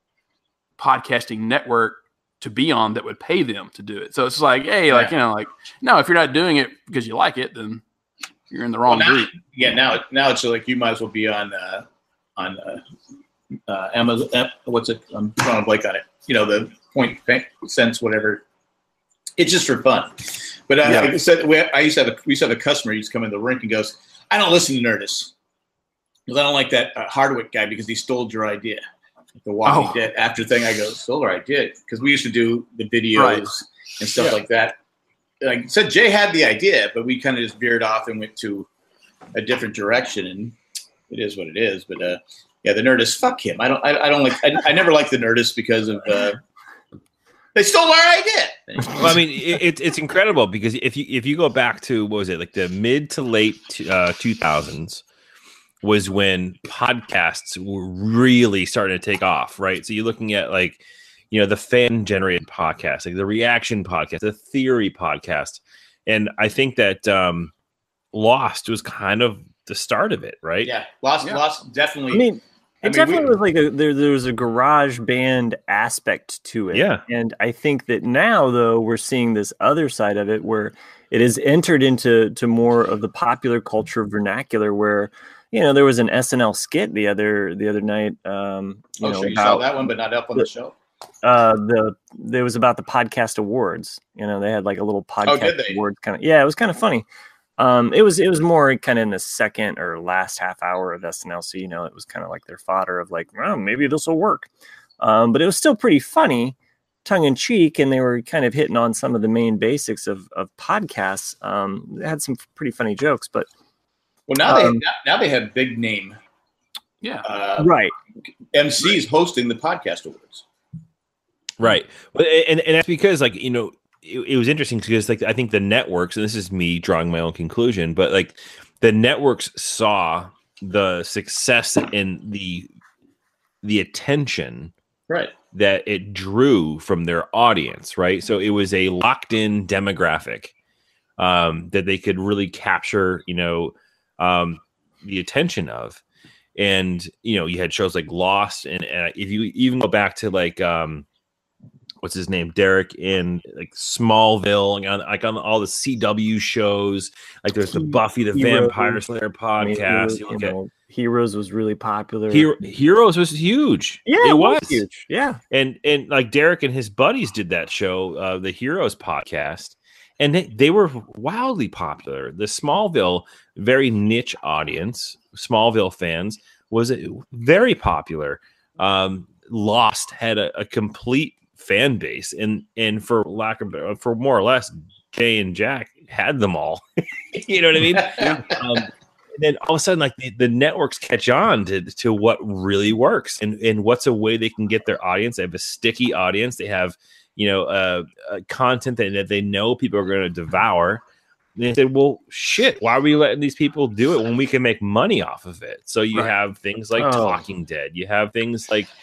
podcasting network to be on that would pay them to do it. So it's like, hey, like, you know, like, no, if you're not doing it because you like it, then you're in the wrong Well, now, group. yeah, now now it's like you might as well be on uh, on uh, uh, Amazon. Uh, what's it? I'm drawing a blank on it. You know, the point cents, whatever. It's just for fun. But uh, Yeah. like I said, we, I used to have a we used to have a customer who used to come in the rink and goes, I don't listen to Nerdist because I don't like that uh, Hardwick guy because he stole your idea. The Walking Oh. Dead after thing, I go, stole our idea because we used to do the videos Right. and stuff Yeah. like that. Like I said, Jay had the idea, but we kind of just veered off and went to a different direction, and it is what it is. But uh, yeah, the Nerdist, fuck him. I don't, I, I don't like, I, I never liked the Nerdist because of uh, they stole our idea. Well, I mean, it, it's it's incredible because if you if you go back to what was it like the mid to late uh, two thousands was when podcasts were really starting to take off, right? So you're looking at like, you know, the fan generated podcast, like the reaction podcast, the theory podcast, and I think that um, Lost was kind of the start of it, right? Yeah, Lost, Yeah. Lost, definitely. I mean, I it mean, definitely we- was like a there. There was a garage band aspect to it. Yeah. and I think that now though we're seeing this other side of it where it has entered into to more of the popular culture vernacular. Where you know there was an S N L skit the other the other night. Um, you oh, know, sure, you saw about, that one, but not up on the show. uh, the there was about the podcast awards. You know, they had like a little podcast Oh, did they? awards kind of. Yeah, it was kind of funny. Um, it was it was more kind of in the second or last half hour of S N L, so you know it was kind of like their fodder of like, oh, maybe this will work. Um, but it was still pretty funny, tongue in cheek, and they were kind of hitting on some of the main basics of of podcasts. Um, they had some pretty funny jokes, but Well, now they Um, now, now they have big name Yeah. uh, right, M Cs hosting the podcast awards. Right. But and, and that's because like, you know, it, it was interesting because like I think the networks, and this is me drawing my own conclusion, but like the networks saw the success in the the attention Right. that it drew from their audience, right? So it was a locked in demographic um, that they could really capture, you know, um, the attention of. And, you know, you had shows like Lost. And, and if you even go back to like, um, what's his name? Derek in like Smallville, like on, like on all the C W shows, like there's the Buffy the Heroes. Vampire Slayer I mean, podcast. you You look know, Heroes was really popular. at Hero, Heroes was huge. yeah, it was. huge. Yeah, And and like Derek and his buddies did that show, uh, the Heroes podcast, and they, they were wildly popular. The Smallville, very niche audience, Smallville fans, was very popular. Um, Lost had a, a complete fan base, and and for lack of for more or less, Jay and Jack had them all. You know what I mean? Um, and then all of a sudden, like the, the networks catch on to, to what really works, and, and what's a way they can get their audience. They have a sticky audience. They have, you know, uh, uh, content that, that they know people are going to devour. And they said, well, shit, why are we letting these people do it when we can make money off of it? So you Right. have things like Oh. Talking Dead. You have things like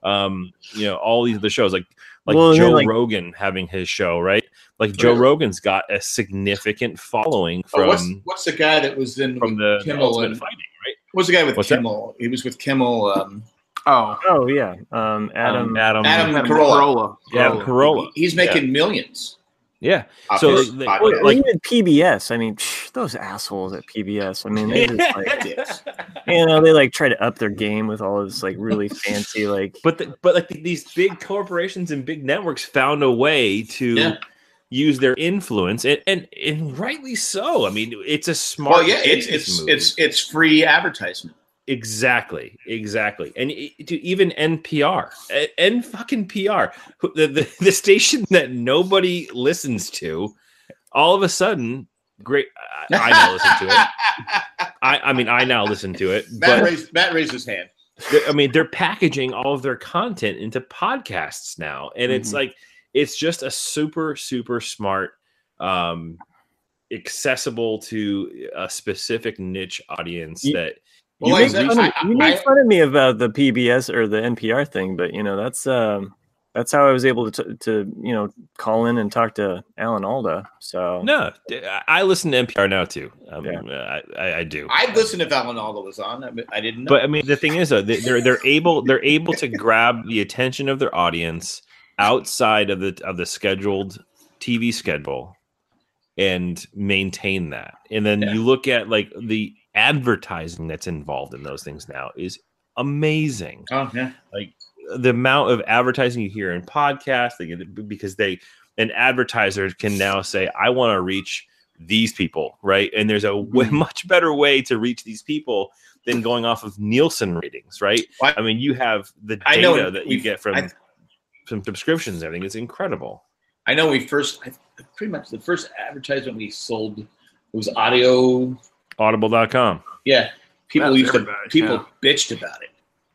Um, you know, all these other shows like like Well, and Joe then, like- Rogan having his show, right? Like Joe Really? Rogan's got a significant following Oh, from what's what's the guy that was in from with the, the Kimmel Ultimate and Fighting, right? what's the guy with What's that? Kimmel? He was with Kimmel. Um, Oh, Oh yeah, um, Adam. Um, Adam, Adam Adam Carolla. Carolla. yeah, Carolla. Carolla. He's making millions. Yeah. off So his they- podcast. Well, like- even P B S. I mean, psh, those assholes at P B S. I mean, they just like, Yes. you know, they like try to up their game with all this like really fancy like. But the, but like these big corporations and big networks found a way to Yeah. use their influence, and, and and rightly so. I mean, it's a smart. Well, yeah, it's business it's move. it's it's free advertisement. Exactly, exactly, and it, to even N P R, and fucking P R, who- the, the the station that nobody listens to, all of a sudden, great. I, I now listen to it. I, I mean, I now listen to it, Matt but raised Matt raised his hand. they- I mean, they're packaging all of their content into podcasts now, and it's Mhm. like it's just a super, super smart, um, accessible to a specific niche audience You- that. Well, You, like I make said, fun, of, I- you I- make fun of me about the P B S or the N P R thing, but you know that's um, that's how I was able to to you know call in and talk to Alan Alda. So No, I- I listen to N P R now too. Um, Yeah. I, I, I do. I'd listen if Alan Alda was on. I, mean, I didn't know. But I mean, the thing is, though, they- they're they're able they're able to grab the attention of their audience outside of the of the scheduled T V schedule and maintain that. And then Yeah. you look at like the advertising that's involved in those things now is amazing. oh yeah, The amount of advertising you hear in podcasts, they get, because they an advertiser can now say, I want to reach these people, right? And there's a way, much better way to reach these people than going off of Nielsen ratings, right? Well, I mean, you have the data I know that you we've- get from I- from subscriptions and everything. It's incredible. I know. We first, I, pretty much the first advertisement we sold was audio. Audible dot com. Yeah, people That's used to everybody, people yeah. bitched about it.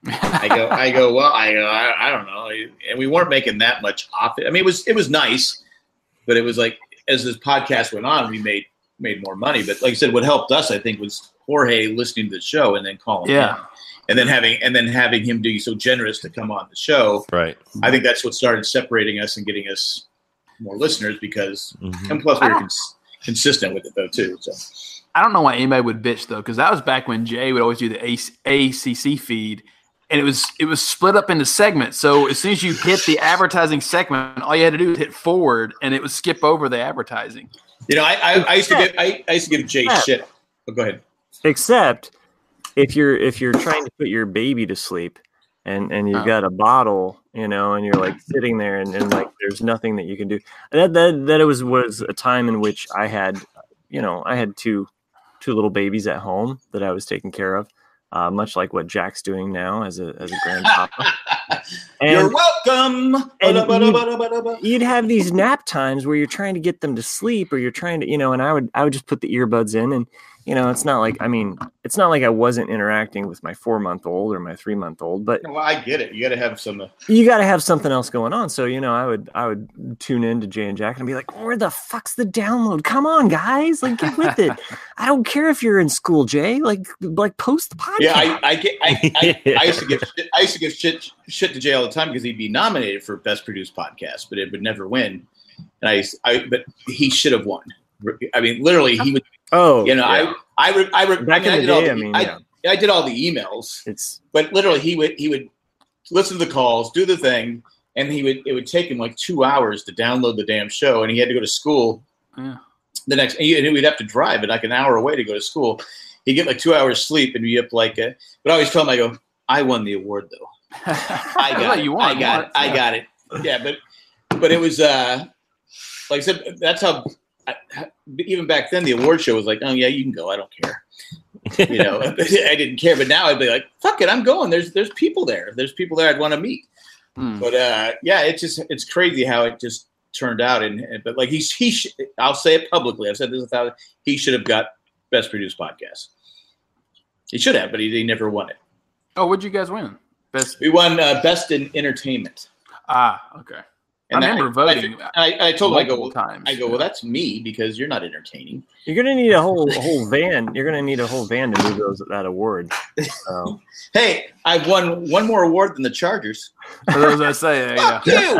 I go, I go. Well, I go. I, I don't know, and we weren't making that much off it. I mean, it was it was nice, but it was like as this podcast went on, we made made more money. But like I said, what helped us, I think, was Jorge listening to the show and then calling Yeah. him, and then having and then having him be so generous to come on the show. Right. I think that's what started separating us and getting us more listeners because, Mhm. and plus we I were don't- cons- consistent with it though too. So I don't know why anybody would bitch though, because that was back when Jay would always do the A C C feed, and it was it was split up into segments. So as soon as you hit the advertising segment, all you had to do was hit forward, and it would skip over the advertising. you know, I I, I used to give I, I used to give Jay Yeah. shit. Oh, go ahead. except if you're if you're trying to put your baby to sleep and and you've Oh. got a bottle, you know, and you're like sitting there and, and like there's nothing that you can do. That that that it was was a time in which I had, you know, I had two two little babies at home that I was taking care of, uh, much like what Jack's doing now as a as a grandpapa. You're And welcome. and Ba-da-ba-da-ba-da-ba-da. you'd have these nap times where you're trying to get them to sleep or you're trying to, you know, and I would I would just put the earbuds in and, you know, it's not like, I mean, it's not like I wasn't interacting with my four month old or my three month old, but Well, I get it. You got to have some. Uh, you got to have something else going on. So, you know, I would, I would tune in to Jay and Jack and be like, where the fuck's the download? Come on, guys, like get with it. I don't care if you're in school, Jay, like, like post the podcast. yeah, I I, get, I, I I used to give shit, I used to give shit shit to Jay all the time because he'd be nominated for best produced podcast, but it would never win. And I, used- I but he should have won. I mean, literally, he would. oh, You know, yeah. I I re, I, re, Back I, mean, in I the did all day, the, I mean, I, yeah. I did all the emails, it's, but literally he would he would listen to the calls, do the thing, and he would it would take him like two hours to download the damn show, and he had to go to school Yeah. the next, and he- and we'd have to drive it like an hour away to go to school. He'd get like two hours sleep, and be up like, a, but I always tell him, I go, I won the award though. I got it. You won, I got it. I got it. Yeah, but but it was uh like I said, that's how. I, even back then, the award show was like, oh yeah, you can go. I don't care. You know, I didn't care. But now I'd be like, fuck it, I'm going. There's there's people there. There's people there I'd want to meet. Hmm. But uh, yeah, it's just it's crazy how it just turned out. And, and but like he's he, sh- I'll say it publicly. I've said this a thousand. He should have got best produced podcast. He should have, but he, he never won it. Oh, what'd you guys win? Best. We won uh, best in entertainment. Ah, okay. And I remember I, voting. I, I, I told him, I go, multiple times. I go, well, that's me because you're not entertaining. You're gonna need a whole a whole van. You're gonna need a whole van to move those that award. So. Hey, I've won one more award than the Chargers. For those I say, yeah. Fuck you.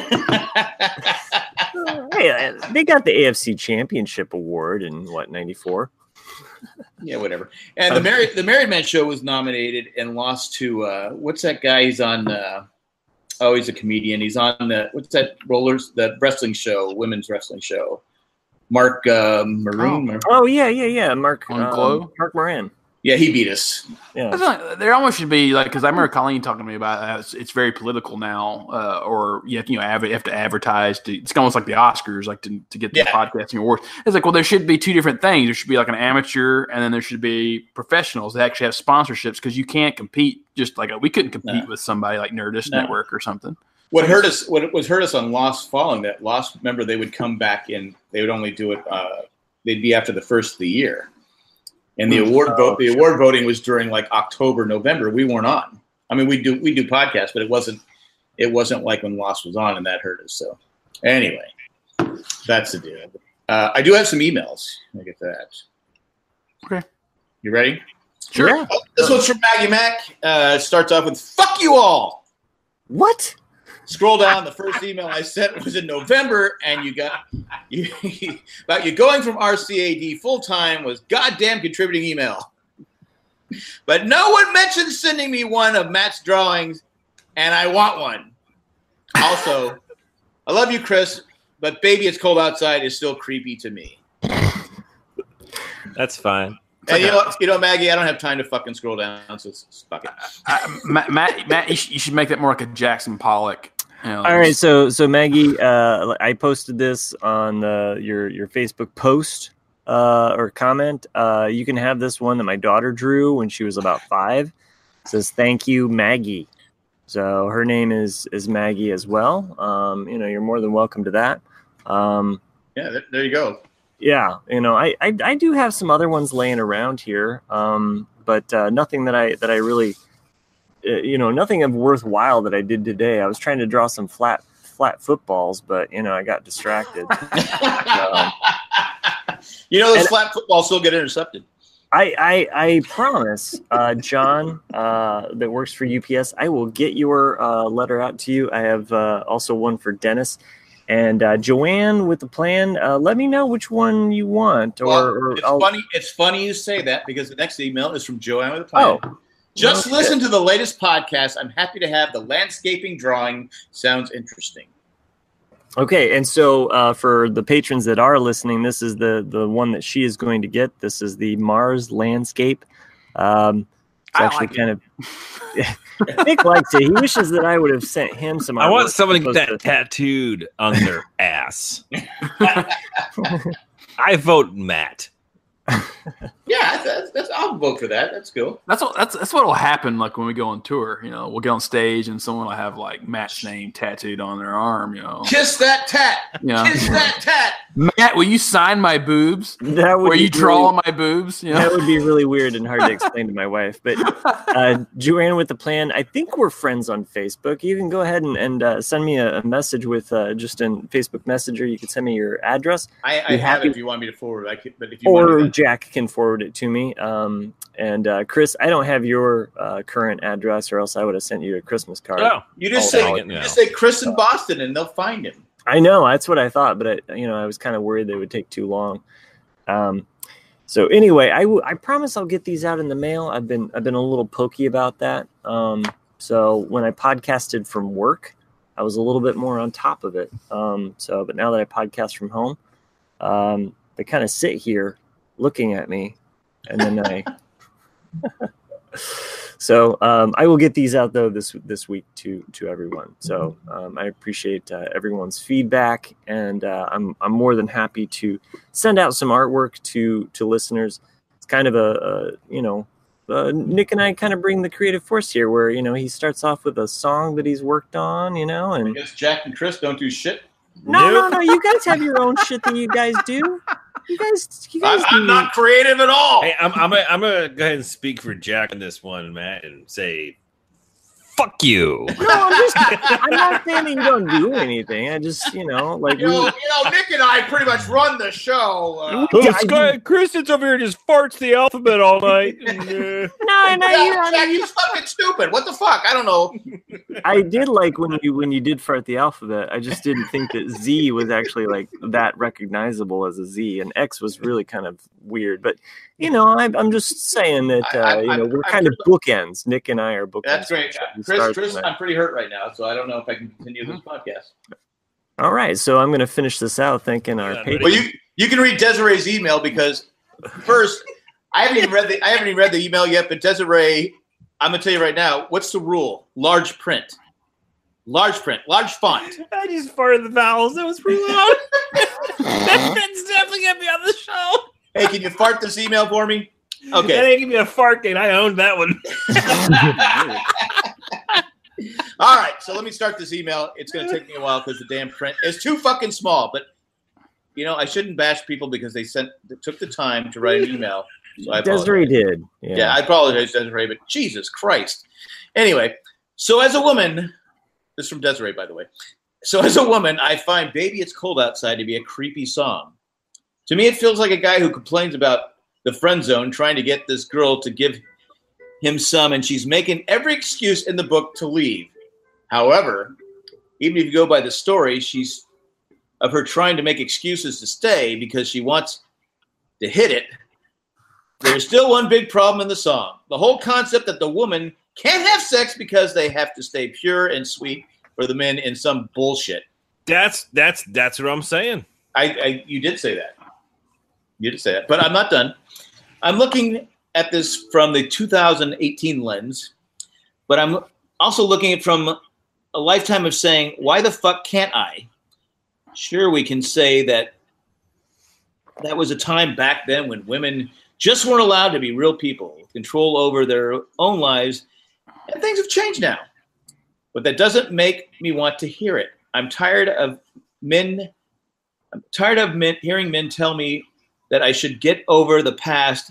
Hey, they got the A F C Championship award in what ninety-four. Yeah, whatever. And the married the Married Man Show was nominated and lost to uh, what's that guy? He's on. Uh, oh, he's a comedian. He's on the what's that rollers? The wrestling show, women's wrestling show. Mark uh, Maroon. Oh. Oh yeah, yeah, yeah. Mark On um, Glow? Mark Moran. Yeah, he beat us. Yeah. That's not- There almost should be like because I remember Colleen talking to me about that. It's, it's very political now, uh, or you have, you know adver- you have to advertise. To, it's almost like the Oscars, like to, to get the Yeah. podcasting awards. It's like, well, there should be two different things. There should be like an amateur, and then there should be professionals that actually have sponsorships because you can't compete. Just like we couldn't compete No. with somebody like Nerdist No. Network or something. What hurt us? What was hurt us on Lost following that Lost? Remember, they would come back and they would only do it. Uh, they'd be after the first of the year, and the award Oh, vote. The sure. award voting was during like October, November. We weren't on. I mean, we do we do podcasts, but it wasn't. It wasn't like when Lost was on, and that hurt us. So, anyway, that's the deal. Uh, I do have some emails. Look at that. Okay. You ready? Sure. Yeah. Oh, this one's from Maggie Mac. Uh, it starts off with "fuck you all." What? Scroll down. The first email I sent was in November, and you got you, about you going from R C A D full time was goddamn contributing email. But no one mentioned sending me one of Matt's drawings, and I want one. Also, I love you, Chris, but "Baby, It's Cold Outside" is still creepy to me. That's fine. And you know, you know, Maggie, I don't have time to fucking scroll down, so it's fuck it. I, Matt, Matt, Matt you, should, you should make that more like a Jackson Pollock. You know, All right, so so Maggie, uh, I posted this on uh, your your Facebook post uh, or comment. Uh, you can have this one that my daughter drew when she was about five. It says "Thank you, Maggie." So her name is is Maggie as well. Um, you know, you're more than welcome to that. Um, Yeah, there, there you go. yeah, you know, I, I I do have some other ones laying around here, um, but uh, nothing that I that I really. Uh, you know, nothing of worthwhile that I did today. I was trying to draw some flat flat footballs, but you know, I got distracted. um, You know, those and- flat footballs still get intercepted. I I, I promise, uh, John, uh, that works for U P S. I will get your uh, letter out to you. I have uh, also one for Dennis and uh, Joanne with the plan. Uh, let me know which one you want, or, Well, or it's I'll, funny. It's funny you say that because the next email is from Joanne with a plan. Oh. Just Okay. listen to the latest podcast. I'm happy to have the landscaping drawing. Sounds interesting. Okay, and so uh, for the patrons that are listening, this is the the one that she is going to get. This is the Mars landscape. Um, it's I actually like kind of. Nick likes it. He wishes that I would have sent him some. I want artwork someone to get as that opposed tattooed on their ass. I vote Matt. Yeah, that's, that's, I'll vote for that. That's cool. That's what that's that's what will happen. Like when we go on tour, you know, we'll get on stage and someone will have like Matt's name tattooed on their arm. You know, Kiss that tat. Yeah. Kiss that tat. Matt, will you sign my boobs? That would Where be you draw really- on my boobs? You know? That would be really weird and hard to explain to my wife. But uh, Joanne with the plan, I think we're friends on Facebook. You can go ahead and, and uh, send me a, a message with uh, just in Facebook Messenger. You can send me your address, I, I You have happy- it if you want me to forward. I could, but if you want or to, Jack can forward it to me. Um, and uh, Chris, I don't have your uh, current address, or else I would have sent you a Christmas card. Oh, you just I'll say hang you it now. just say Chris in Boston, and they'll find him. I know, that's what I thought, but I, you know, I was kind of worried they would take too long. Um, so anyway, I, w- I promise I'll get these out in the mail. I've been I've been a little pokey about that. Um, so when I podcasted from work, I was a little bit more on top of it. Um, so, but now that I podcast from home, um, they kind of sit here looking at me, and then I. So um, I will get these out though this this week to to everyone. So um, I appreciate uh, everyone's feedback, and uh, I'm I'm more than happy to send out some artwork to to listeners. It's kind of a, a you know uh, Nick and I kind of bring the creative force here, where you know he starts off with a song that he's worked on, you know, I and guess Jack and Chris don't do shit. no no no, you guys have your own shit that you guys do. You guys you guys I'm, I'm do- not creative at all. Hey, I'm I'm gonna, I'm gonna go ahead and speak for Jack on this one, Matt, and say, Fuck you. No, I'm just. I'm not saying that you don't do anything. I just, you know, like You know, we, you know, Nick and I pretty much run the show. Uh, Oh, Yeah, I Sky, Kristen's over here just farts the alphabet all night. And, uh, no, no, yeah, you, I Jack, mean, you fucking stupid. What the fuck? I don't know. I did like when you when you did fart the alphabet. I just didn't think that Z was actually like that recognizable as a Z, and X was really kind of weird. But you know, I'm I'm just saying that uh, I- I- you know we're I- kind of bookends. Nick and I are bookends. That's great. We Chris, start Chris, tonight. I'm pretty hurt right now, so I don't know if I can continue this podcast. All right, so I'm going to finish this out thanking our Yeah, patrons. Well, you you can read Desiree's email because first, I haven't even read the I haven't even read the email yet. But Desiree, I'm gonna tell you right now, what's the rule? Large print, large print, large font. I just farted the vowels. That was pretty loud. That's definitely going to be on the show. Hey, can you fart this email for me? That Okay. ain't give me a fart date. I owned that one. All right. So let me start this email. It's gonna take me a while because the damn print is too fucking small. But you know, I shouldn't bash people because they sent they took the time to write an email. So I apologize. Desiree did. Yeah. Yeah, I apologize, Desiree, but Jesus Christ. Anyway, so as a woman, this is from Desiree, by the way. So as a woman, I find Baby It's Cold Outside to be a creepy song. To me, it feels like a guy who complains about the friend zone, trying to get this girl to give him some, and she's making every excuse in the book to leave. However, even if you go by the story, she's of her trying to make excuses to stay because she wants to hit it. There's still one big problem in the song. The whole concept that the woman can't have sex because they have to stay pure and sweet for the men in some bullshit. That's that's that's what I'm saying. I, I you did say that. You did say that. But I'm not done. I'm looking at this from the two thousand eighteen lens, but I'm also looking at it from a lifetime of saying, why the fuck can't I? Sure, we can say that that was a time back then when women just weren't allowed to be real people, control over their own lives, and things have changed now. But that doesn't make me want to hear it. I'm tired of men. I'm tired of men hearing men tell me that I should get over the past,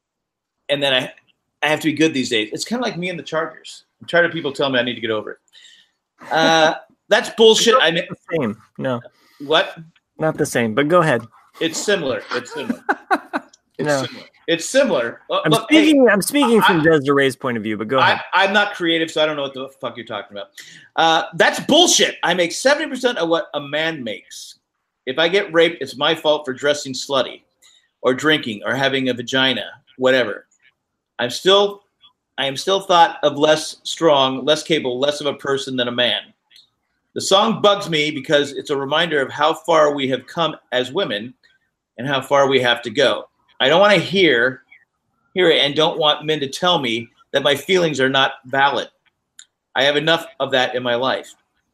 and that I, I have to be good these days. It's kind of like me and the Chargers. I'm tired of people telling me I need to get over it. Uh, that's bullshit. I mean, Not the same. No, what? not the same. But go ahead. It's similar. It's similar. It's No. similar. It's similar. Look, I'm look, hey, speaking. I'm speaking from I- Desiree's point of view. But go ahead. I, I'm not creative, so I don't know what the fuck you're talking about. Uh, that's bullshit. I make seventy percent of what a man makes. If I get raped, it's my fault for dressing slutty or drinking or having a vagina, whatever. I'm still, I am still thought of less strong, less capable, less of a person than a man. The song bugs me because it's a reminder of how far we have come as women and how far we have to go. I don't want to hear, hear it and don't want men to tell me that my feelings are not valid. I have enough of that in my life.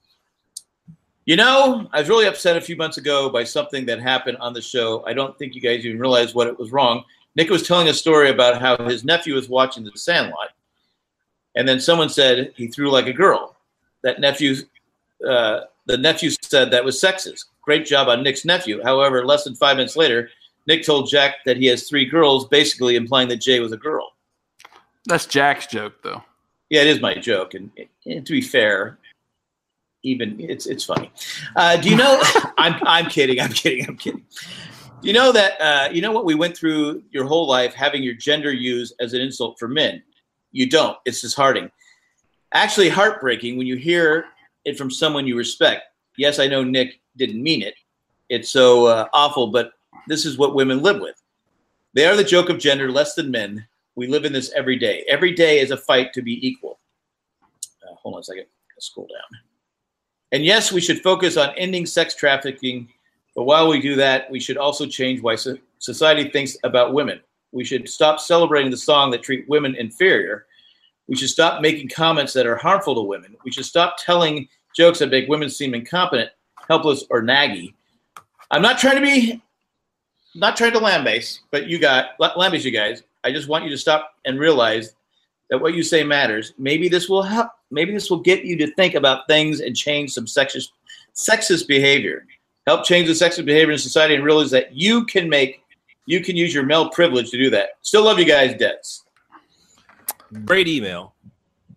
You know, I was really upset a few months ago by something that happened on the show. I don't think you guys even realized what it was wrong. Nick was telling a story about how his nephew was watching The Sandlot, and then someone said he threw like a girl. That nephew, uh, the nephew said that was sexist. Great job on Nick's nephew. However, less than five minutes later, Nick told Jack that he has three girls, basically implying that Jay was a girl. That's Jack's joke, though. Yeah, it is my joke, and, and to be fair, even it's it's funny. Uh, do you know? I'm I'm kidding. I'm kidding. I'm kidding. Do you know that? Uh, you know what we went through your whole life, having your gender used as an insult for men. You don't. It's disheartening. Actually, heartbreaking when you hear it from someone you respect. Yes, I know Nick didn't mean it. It's so uh, awful, but this is what women live with. They are the joke of gender, less than men. We live in this every day. Every day is a fight to be equal. Uh, hold on a second. Let's scroll down. And yes, we should focus on ending sex trafficking. But while we do that, we should also change why so- society thinks about women. We should stop celebrating the song that treat women inferior. We should stop making comments that are harmful to women. We should stop telling jokes that make women seem incompetent, helpless, or naggy. I'm not trying to be, not trying to lambaste, but you got lambaste you guys. I just want you to stop and realize that what you say matters. Maybe this will help. Maybe this will get you to think about things and change some sexist, sexist behavior. Help change the sexist behavior in society and realize that you can make, you can use your male privilege to do that. Still love you guys, Debs. Great email.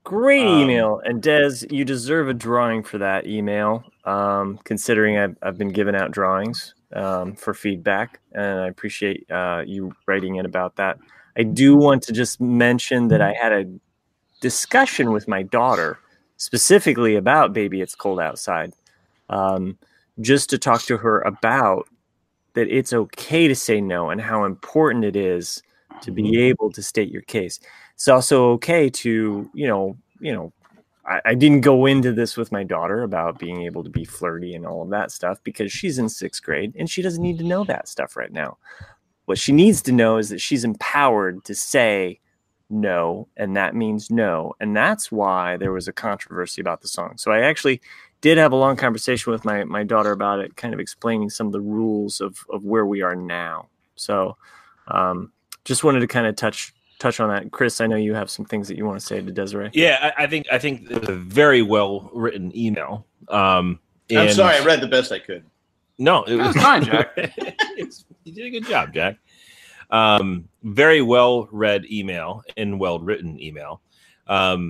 Great Um, email. And Des, you deserve a drawing for that email, um, considering I've, I've been giving out drawings um, for feedback, and I appreciate uh, you writing in about that. I do want to just mention that I had a discussion with my daughter specifically about Baby It's Cold Outside, um, just to talk to her about that it's okay to say no and how important it is to be able to state your case. It's also okay to, you know, you know, I, I didn't go into this with my daughter about being able to be flirty and all of that stuff because she's in sixth grade and she doesn't need to know that stuff right now. What she needs to know is that she's empowered to say no, and that means no. And that's why there was a controversy about the song. So I actually did have a long conversation with my, my daughter about it, kind of explaining some of the rules of, of where we are now. So um, just wanted to kind of touch touch on that. Chris, I know you have some things that you want to say to Desiree. Yeah, I, I think I think it was a very well written email. Um, I'm and- sorry, I read the best I could. No, it was That's fine, Jack. It's, you did a good job, Jack. Um, very well read email and well written email. Um,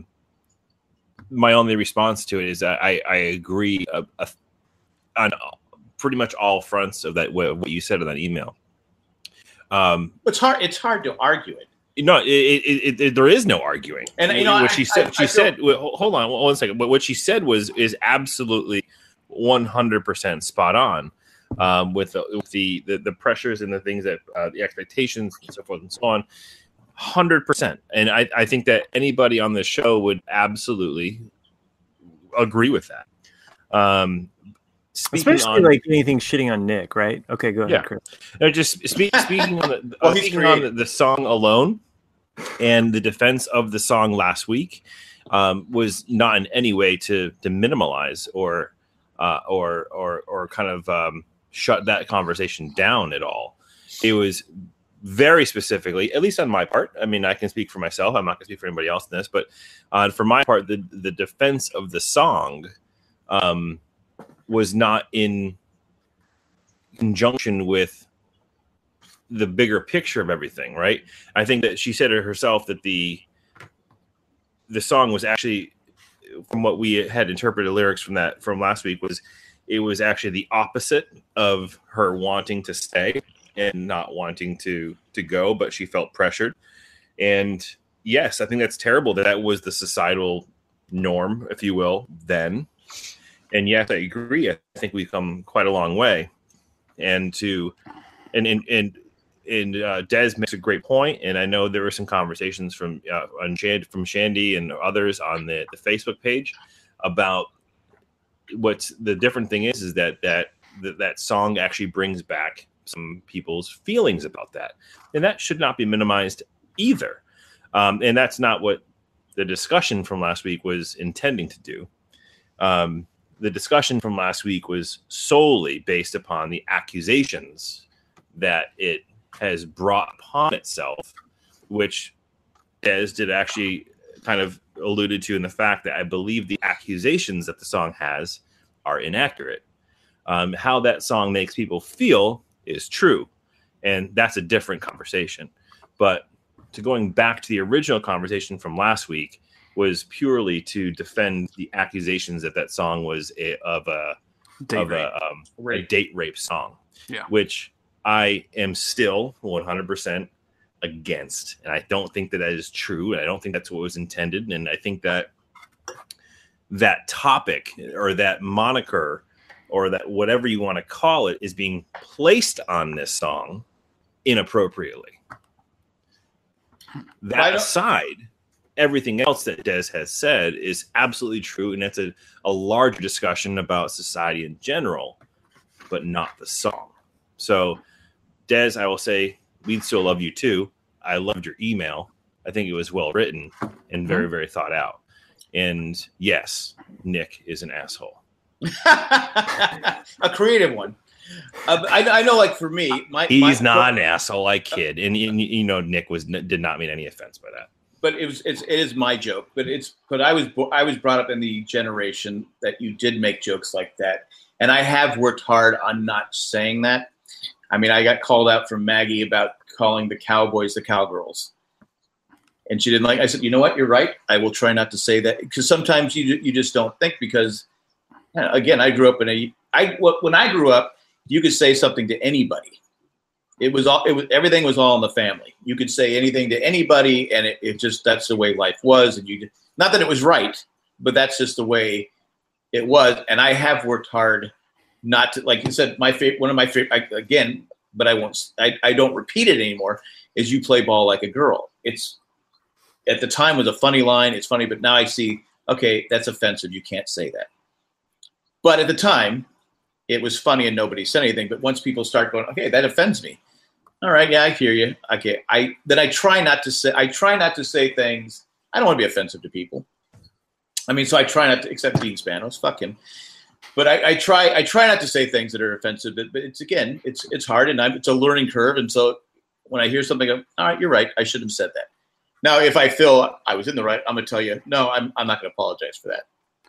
my only response to it is that I, I agree uh, uh, on pretty much all fronts of that. What you said in that email. Um, It's hard. It's hard to argue it. No, it, it, it, it, there is no arguing. And, you know, what I- she said, I- she I said, wait, hold on one second. But what she said was is absolutely one hundred percent spot on um, with, the, with the, the the pressures and the things that uh, the expectations and so forth and so on. one hundred percent. And I, I think that anybody on this show would absolutely agree with that. Um, speaking Especially on, like anything shitting on Nick, right? Okay, go ahead, Yeah. Chris. no, just speak, speaking on the, Well, uh, he's speaking on the, creative. the song alone. And the defense of the song last week um, was not in any way to to minimalize or uh, or or or kind of um, shut that conversation down at all. It was very specifically, at least on my part. I mean, I can speak for myself. I'm not going to speak for anybody else in this, but uh, for my part, the the defense of the song um, was not in conjunction with the bigger picture of everything, right? I think that she said it herself that the the song was actually, from what we had interpreted lyrics from that from last week, was it was actually the opposite of her wanting to stay and not wanting to to go, but she felt pressured. And yes, I think that's terrible that that was the societal norm, if you will, then. And yes, I agree. I think we've come quite a long way. And to and and and And uh, Des makes a great point, and I know there were some conversations from uh, on Shand- from Shandy and others on the, the Facebook page about what's the different thing is is that that that, that song actually brings back some people's feelings about that, and that should not be minimized either. Um, and that's not what the discussion from last week was intending to do. Um, the discussion from last week was solely based upon the accusations that it has brought upon itself, which Des did actually kind of alluded to in the fact that I believe the accusations that the song has are inaccurate. Um, how that song makes people feel is true, and that's a different conversation. But to going back to the original conversation from last week was purely to defend the accusations that that song was a, of a Date of rape. a, um, a date rape song, Yeah. which I am still one hundred percent against. And I don't think that that is true. And I don't think that's what was intended. And I think that that topic or that moniker or that whatever you want to call it is being placed on this song inappropriately. I That don't- aside, everything else that Des has said is absolutely true. And that's a, a larger discussion about society in general, but not the song. So, Des, I will say, we'd still love you too. I loved your email. I think it was well written and very, very thought out. And yes, Nick is an asshole. A creative one. Uh, I, I know, like for me, my He's my, not an asshole, I kid. And, and you know, Nick was did not mean any offense by that. But it was it's, it is my joke. But it's but I was bo- I was brought up in the generation that you did make jokes like that, and I have worked hard on not saying that. I mean, I got called out from Maggie about calling the Cowboys the Cowgirls. and she didn't like. I said, you know what, you're right. I will try not to say that because sometimes you you just don't think because, you know, again, I grew up in a I when I grew up, you could say something to anybody. It was all it was everything was all in the family. You could say anything to anybody, and it, it just that's the way life was. And you not that it was right, but that's just the way it was. And I have worked hard not to, like you said, my favorite one of my favorite again, but I won't. I, I don't repeat it anymore. Is you play ball like a girl. It's at the time was a funny line. It's funny, but now I see okay, that's offensive. You can't say that. But at the time, it was funny and nobody said anything. But once people start going, okay, that offends me. All right, yeah, I hear you. Okay, I then I try not to say I try not to say things. I don't want to be offensive to people. I mean, so I try not to, except Dean Spanos, fuck him. But I, I try I try not to say things that are offensive. But, but it's again, it's it's hard and I'm, it's a learning curve. And so when I hear something, I'm, all right, you're right. I shouldn't have said that. Now, if I feel I was in the right, I'm gonna tell you, no, I'm I'm not gonna apologize for that.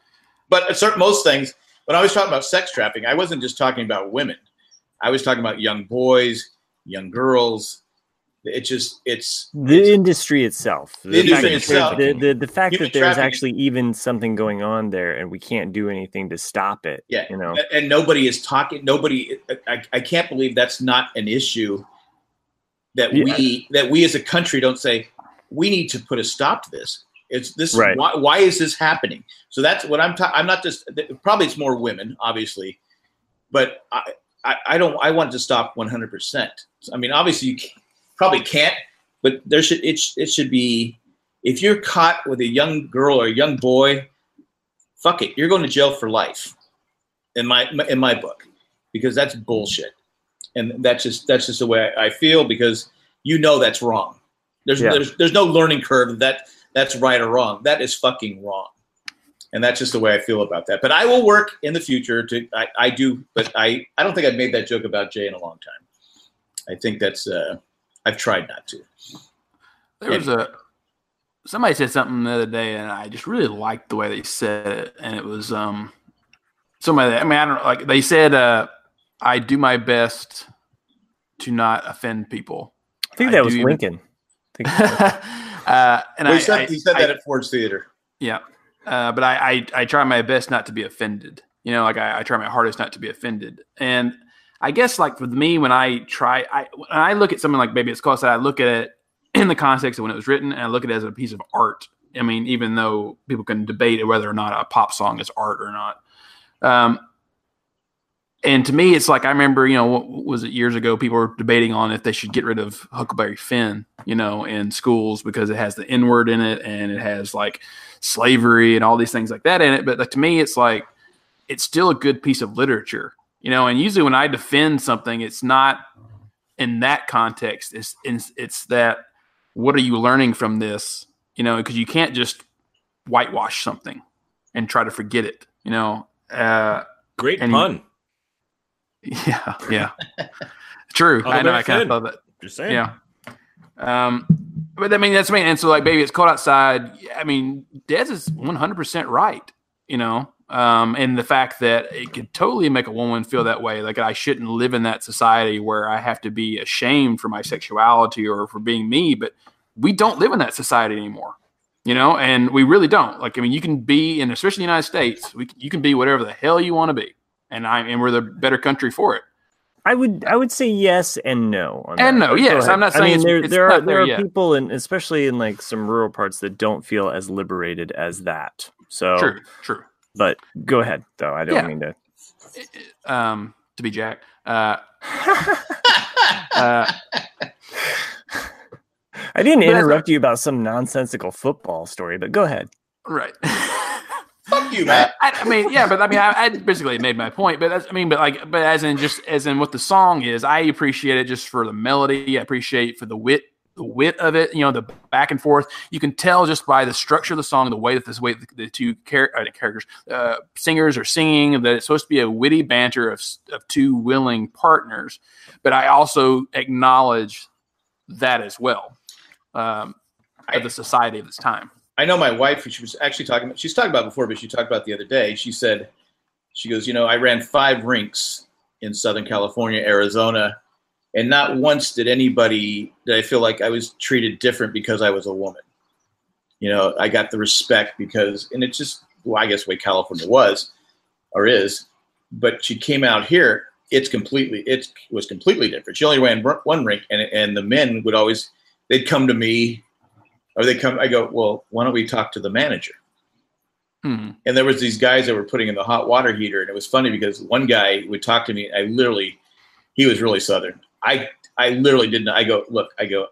But at certain most things, when I was talking about sex trafficking, I wasn't just talking about women. I was talking about young boys, young girls. It just it's the it's, industry itself. The the industry fact, itself. The, the, the fact Human that there's trafficking. actually even something going on there and we can't do anything to stop it. Yeah, you know, and nobody is talking. Nobody. I, I can't believe that's not an issue that Yeah. we that we as a country don't say we need to put a stop to this. It's this. Right. Why, why is this happening? So that's what I'm. Ta- I'm not just. Probably it's more women, obviously, but I. I, I don't. I want it to stop one hundred percent. I mean, obviously, you can't, probably can't, but there should. It, sh- it should be. If you're caught with a young girl or a young boy, fuck it. You're going to jail for life. In my in my book, because that's bullshit, and that's just that's just the way I feel because you know that's wrong. There's Yeah. there's there's no learning curve that that's right or wrong. That is fucking wrong. And that's just the way I feel about that. But I will work in the future to, I, I do, but I, I don't think I've made that joke about Jay in a long time. I think that's, uh, I've tried not to. There was a, somebody said something the other day and I just really liked the way they said it. And it was, um, somebody that, I mean, I don't know, like they said, uh, I do my best to not offend people. I think I that do was even- Lincoln. I think uh, and Well, I, he said, I, he said I, that at Ford's Theater. Yeah. Uh, but I, I, I try my best not to be offended. You know, like I, I try my hardest not to be offended. And I guess like for me, when I try, I, when I look at something like Baby It's Cold Outside, I look at it in the context of when it was written and I look at it as a piece of art. I mean, even though people can debate whether or not a pop song is art or not. Um, and to me, it's like, I remember, you know, what was it years ago, people were debating on if they should get rid of Huckleberry Finn, you know, in schools because it has the N word in it and it has like slavery and all these things like that in it. But like, to me, it's like, it's still a good piece of literature, you know, and usually when I defend something, it's not in that context. It's, it's, it's that, what are you learning from this? You know, because you can't just whitewash something and try to forget it, you know? Uh, Great And- pun. yeah. Yeah. True. I know. I kind of thought that. Just saying. Yeah. Um, but I mean, that's me. And so like, Baby It's Cold Outside. I mean, Dez is one hundred percent right, you know? Um, and the fact that it could totally make a woman feel that way. Like I shouldn't live in that society where I have to be ashamed for my sexuality or for being me, but we don't live in that society anymore, you know? And we really don't. Like, I mean, you can be, and especially in the United States, we, you can be whatever the hell you want to be. And I, and we're the better country for it. I would I would say yes and no. On And that. no, But yes, go ahead. I'm not saying I mean, it's- there it's there are not there there are yet. people, and especially in like some rural parts, that don't feel as liberated as that. So, True, true. but go ahead, though. I don't Yeah. mean to. Um, to be Jack. Uh, uh, I didn't But that's interrupt you about some nonsensical football story, but go ahead. right. Fuck you, Matt. I, I mean, yeah, but I mean, I, I basically made my point. But that's, I mean, but like, but as in just as in what the song is, I appreciate it just for the melody. I appreciate for the wit, the wit of it. You know, the back and forth. You can tell just by the structure of the song, the way that this way the, the two char- uh, characters, uh, singers are singing, that it's supposed to be a witty banter of of two willing partners. But I also acknowledge that as well, um, of the society of this time. I know my wife, who she was actually talking about, she's talked about before, but she talked about the other day. She said, she goes, you know, I ran five rinks in Southern California, Arizona, and not once did anybody, did I feel like I was treated different because I was a woman. You know, I got the respect because, and it's just, well, I guess the way California was or is, but she came out here. It's completely, it was completely different. She only ran one rink, and and the men would always, they'd come to me, or they come. I go, well, why don't we talk to the manager? Hmm. And there was these guys that were putting in the hot water heater, and it was funny because one guy would talk to me. I literally, he was really Southern. I I literally didn't. I go, look, I go.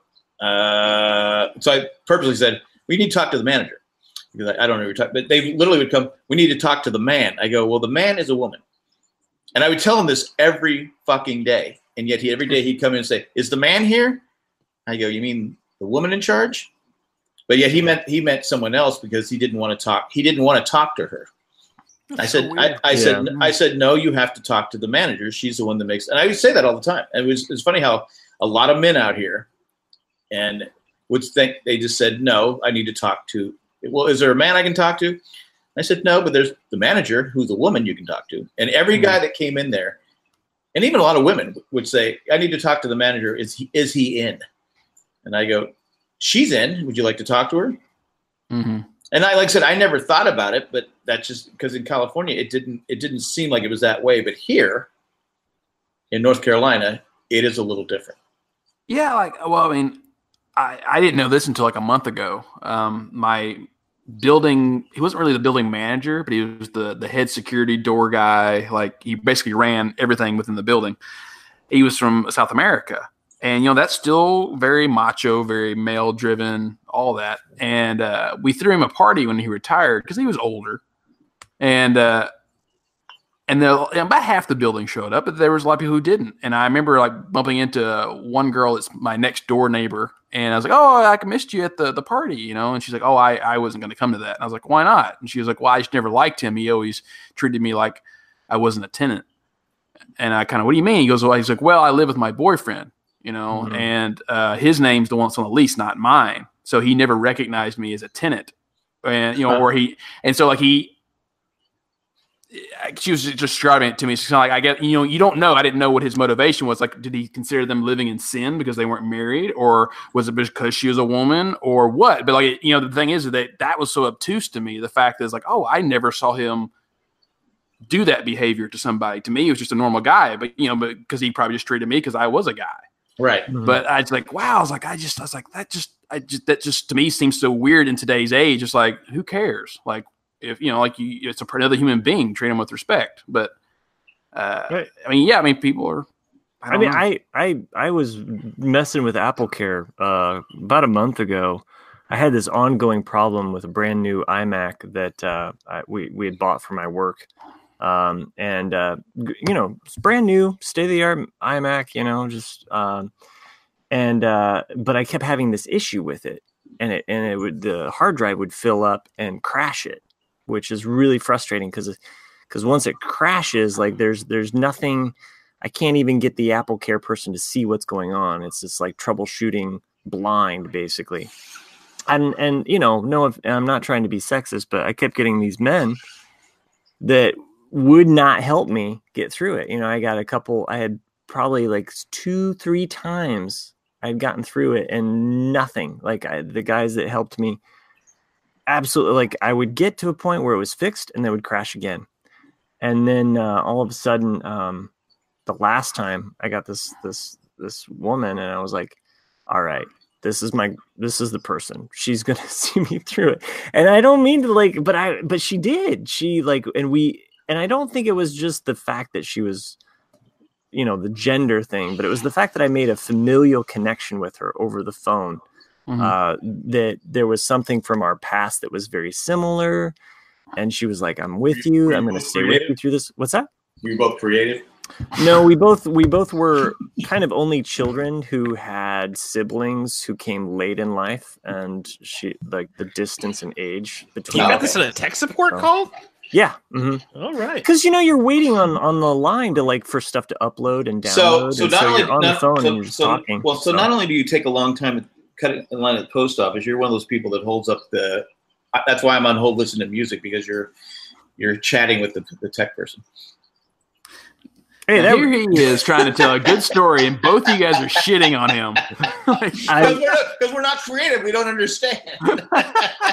Uh, so I purposely said, we need to talk to the manager because I, I don't know what you're talking. But they literally would come. We need to talk to the man. I go, well, the man is a woman. And I would tell him this every fucking day. And yet he, every day he'd come in and say, is the man here? I go, you mean the woman in charge? But yet he meant he meant someone else because he didn't want to talk. He didn't want to talk to her. That's I said, so I, I yeah. said, I said, no, you have to talk to the manager. She's the one that makes, and I would say that all the time. And it was, it's funny how a lot of men out here and would think they just said, no, I need to talk to, well, is there a man I can talk to? I said, no, but there's the manager who's a woman you can talk to. And every guy that came in there, and even a lot of women would say, I need to talk to the manager. Is he, is he in? And I go, she's in. Would you like to talk to her? Mm-hmm. And I, like I said, I never thought about it, but that's just because in California, it didn't, it didn't seem like it was that way. But here in North Carolina, it is a little different. Yeah. Like, well, I mean, I, I didn't know this until like a month ago. Um, my, building he wasn't really the building manager, but he was the the head security door guy. Like he basically ran everything within the building. He was from South America, and you know that's still very macho, very male driven, all that. And uh we threw him a party when he retired because he was older, and uh and the, about half the building showed up, but there was a lot of people who didn't. And I remember like bumping into one girl that's my next door neighbor. And I was like, oh, I missed you at the, the party, you know? And she's like, oh, I, I wasn't going to come to that. And I was like, why not? And she was like, well, I just never liked him. He always treated me like I wasn't a tenant. And I kind of, what do you mean? He goes, well, he's like, well, I live with my boyfriend, you know, mm-hmm. and uh, his name's the one that's on the lease, not mine. So he never recognized me as a tenant. And, you know, or he, and so like he, she was just describing it to me. She's like, I get, you know, you don't know. I didn't know what his motivation was. Like, did he consider them living in sin because they weren't married, or was it because she was a woman, or what? But like, you know, the thing is that that was so obtuse to me. The fact is, like, oh, I never saw him do that behavior to somebody. To me, he was just a normal guy. But you know, but because he probably just treated me because I was a guy, right? Mm-hmm. But I was like, wow. I was like, I just, I was like, that just, I just, that just to me seems so weird in today's age. It's like, who cares? Like. If you know, like you, it's a, another human being, treat them with respect. But uh, right. I mean, yeah, I mean, people are. I, I mean, know. I, I, I was messing with AppleCare uh, about a month ago. I had this ongoing problem with a brand new iMac that uh, I, we we had bought for my work, um, and uh, you know, it's brand new, state of the art iMac. You know, just um, and uh, but I kept having this issue with it, and it and it would the hard drive would fill up and crash it, which is really frustrating because because once it crashes, like there's there's nothing. I can't even get the AppleCare person to see what's going on. It's just like troubleshooting blind, basically. And and you know, no, I'm not trying to be sexist, but I kept getting these men that would not help me get through it. You know, I got a couple. I had probably like two, three times I'd gotten through it, and nothing. Like I, the guys that helped me. Absolutely, like I would get to a point where it was fixed and they would crash again. And then uh, all of a sudden, um, the last time I got this this this woman, and I was like, all right, this is my this is the person. She's gonna see me through it. And I don't mean to like, but I but she did. She like and we and I don't think it was just the fact that she was, you know, the gender thing, but it was the fact that I made a familial connection with her over the phone. Mm-hmm. Uh, that there was something from our past that was very similar, and she was like, "I'm with you. I'm going to stay with you through this." What's that? Were you both creative? No, we both we both were kind of only children who had siblings who came late in life, and she like the distance and age between. You got this in a tech support so, call? Yeah. Mm-hmm. All right. Because you know you're waiting on, on the line to like for stuff to upload and download. So so and not so only you're on not, the phone so, and you're just so, talking. Well, so, so not only do you take a long time to cut it in line at the post office, you're one of those people that holds up the. That's why I'm on hold listening to music, because you're you're chatting with the, the tech person. Hey, that, here he is trying to tell a good story, and both of you guys are shitting on him. Because like, we're, we're not creative, we don't understand.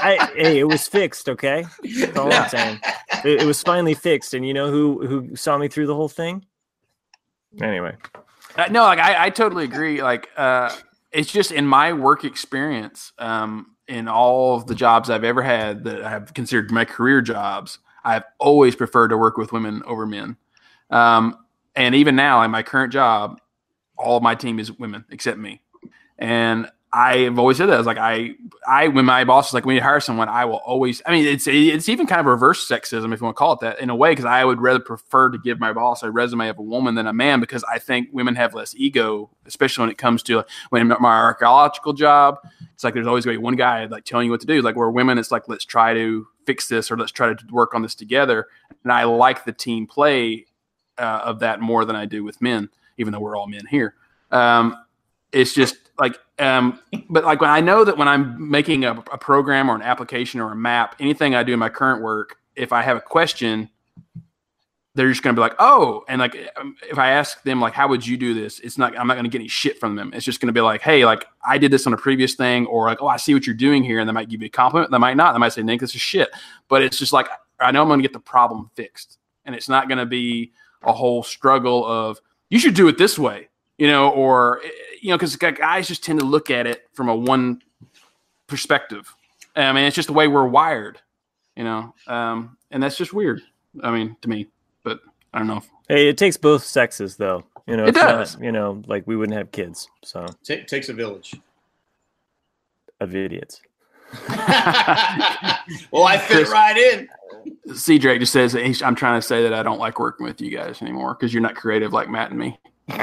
I, hey, it was fixed. Okay, that's all I'm saying. It, it was finally fixed, and you know who who saw me through the whole thing? Anyway, Uh, no, like I, I totally agree. Like, uh, it's just in my work experience, um, in all of the jobs I've ever had that I've considered my career jobs, I've always preferred to work with women over men. Um, and even now, in my current job, all of my team is women except me. And I've always said that. I was like, I, I, when my boss is like, when you hire someone, I will always, I mean, it's, it's even kind of reverse sexism, if you want to call it that, in a way, because I would rather prefer to give my boss a resume of a woman than a man, because I think women have less ego, especially when it comes to like, when my archaeological job, it's like, there's always going to be one guy like telling you what to do. Like, where women, it's like, let's try to fix this, or let's try to work on this together. And I like the team play uh, of that more than I do with men, even though we're all men here. Um, it's just like, um, but like when I know that when I'm making a, a program or an application or a map, anything I do in my current work, if I have a question, they're just going to be like, oh, and like, if I ask them, like, how would you do this? It's not, I'm not going to get any shit from them. It's just going to be like, hey, like I did this on a previous thing, or like, oh, I see what you're doing here. And they might give you a compliment. They might not. They might say, Nick, this is shit. But it's just like, I know I'm going to get the problem fixed, and it's not going to be a whole struggle of, you should do it this way. You know, or, you know, because guys just tend to look at it from a one perspective. I mean, it's just the way we're wired, you know, um, and that's just weird. I mean, to me, but I don't know. If, hey, it takes both sexes, though. You know, it it's does. Not, you know, like we wouldn't have kids, so T- takes a village of idiots. Well, I fit Chris, right in. C. Drake just says, that he's, I'm trying to say that I don't like working with you guys anymore because you're not creative like Matt and me.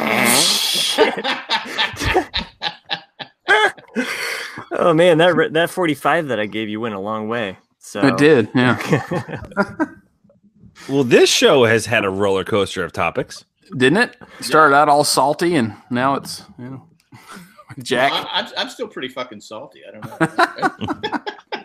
Oh man, that that forty-five that I gave you went a long way. So It did, yeah. Well, this show has had a roller coaster of topics, Didn't it? Started out all salty, and now it's, you know, Jack. I'm, I'm, I'm still pretty fucking salty. I don't know.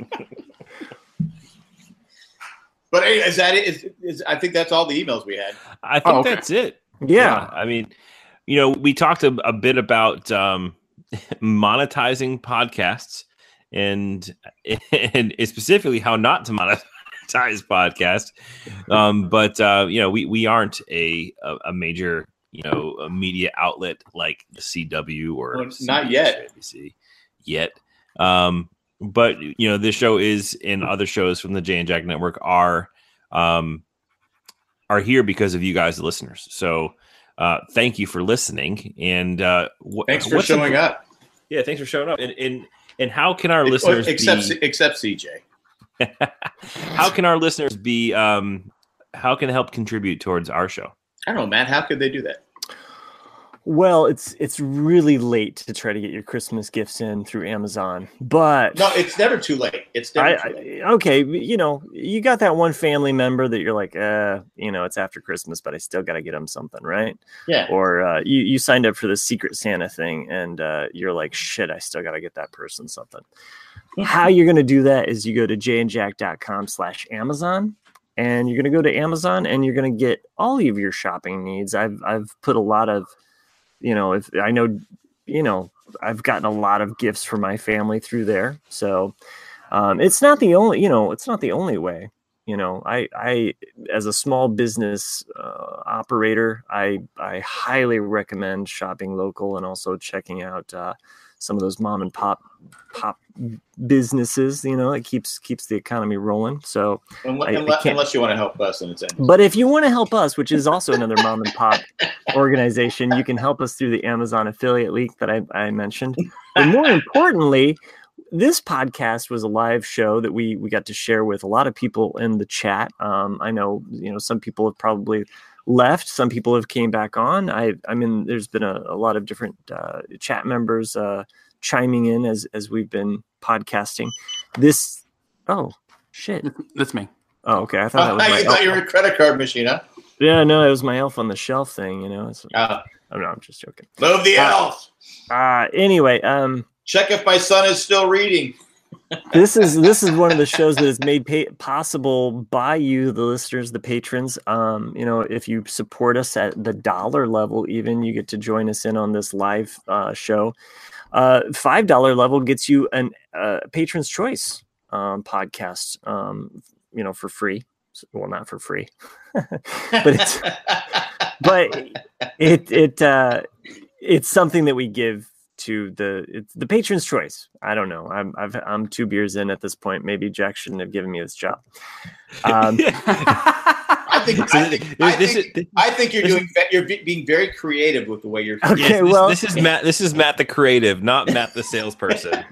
But hey, is that it? Is, is, I think that's all the emails we had. I think Oh, okay. that's it. yeah. I mean, you know, we talked a, a bit about um, monetizing podcasts and and specifically how not to monetize podcasts. Um, but uh, you know, we we aren't a a, a major you know a media outlet like the C W or Well, not yet. A B C yet. Um, but you know, this show is, and other shows from the Jay and Jack Network are um, are here because of you guys, the listeners. So uh, thank you for listening. And uh, wh- Thanks for what's showing the, up. Yeah, thanks for showing up. And and, and how can our listeners except be, except C J? how can our listeners be? Um, how can they help contribute towards our show? I don't know, Matt. How could they do that? Well, it's it's really late to try to get your Christmas gifts in through Amazon, but No, it's never too late. It's never I, too late. I, okay, you know, you got that one family member that you're like, uh, you know, it's after Christmas, but I still got to get them something, right? Yeah. Or uh, you you signed up for the Secret Santa thing, and uh, you're like, shit, I still got to get that person something. How you're going to do that is you go to jayandjack.com slash Amazon, and you're going to go to Amazon, and you're going to get all of your shopping needs. I've I've put a lot of, you know, if I know, you know, I've gotten a lot of gifts for my family through there. So um, it's not the only, you know, it's not the only way. You know, I, I, as a small business uh, operator, I, I highly recommend shopping local and also checking out uh, some of those mom and pop, pop businesses. You know, it keeps keeps the economy rolling. So, Unless, I- I unless, can't- unless you want to help us, and it's in. but if you want to help us, which is also another mom and pop organization, you can help us through the Amazon affiliate link that I, I mentioned. But more importantly, this podcast was a live show that we we got to share with a lot of people in the chat. Um, I know, you know, some people have probably left, some people have came back on. I I mean, there's been a, a lot of different uh, chat members uh, chiming in as as we've been podcasting. This oh shit. That's me. Oh, okay. I thought that was my you thought you elf. were a credit card machine, huh? Yeah, no, it was my elf on the shelf thing. You know, it's, Uh, oh, no, I'm just joking. move the Uh, elf. Uh anyway, um, Check if my son is still reading. this is this is one of the shows that is made pay- possible by you, the listeners, the patrons. Um, you know, if you support us at the dollar level, even you get to join us in on this live uh, show. Uh, Five dollar level gets you an uh, patron's choice. um, podcast, um, you know, for free. Well, not for free, but it's but it it uh, it's something that we give to the it's the patron's choice. I don't know. I'm I've, I'm two beers in at this point. Maybe Jack shouldn't have given me this job. Um, I think I think I think, I think you're doing you're being very creative with the way you're. Okay, yes, this, well, this is Matt. This is Matt the creative, not Matt the salesperson.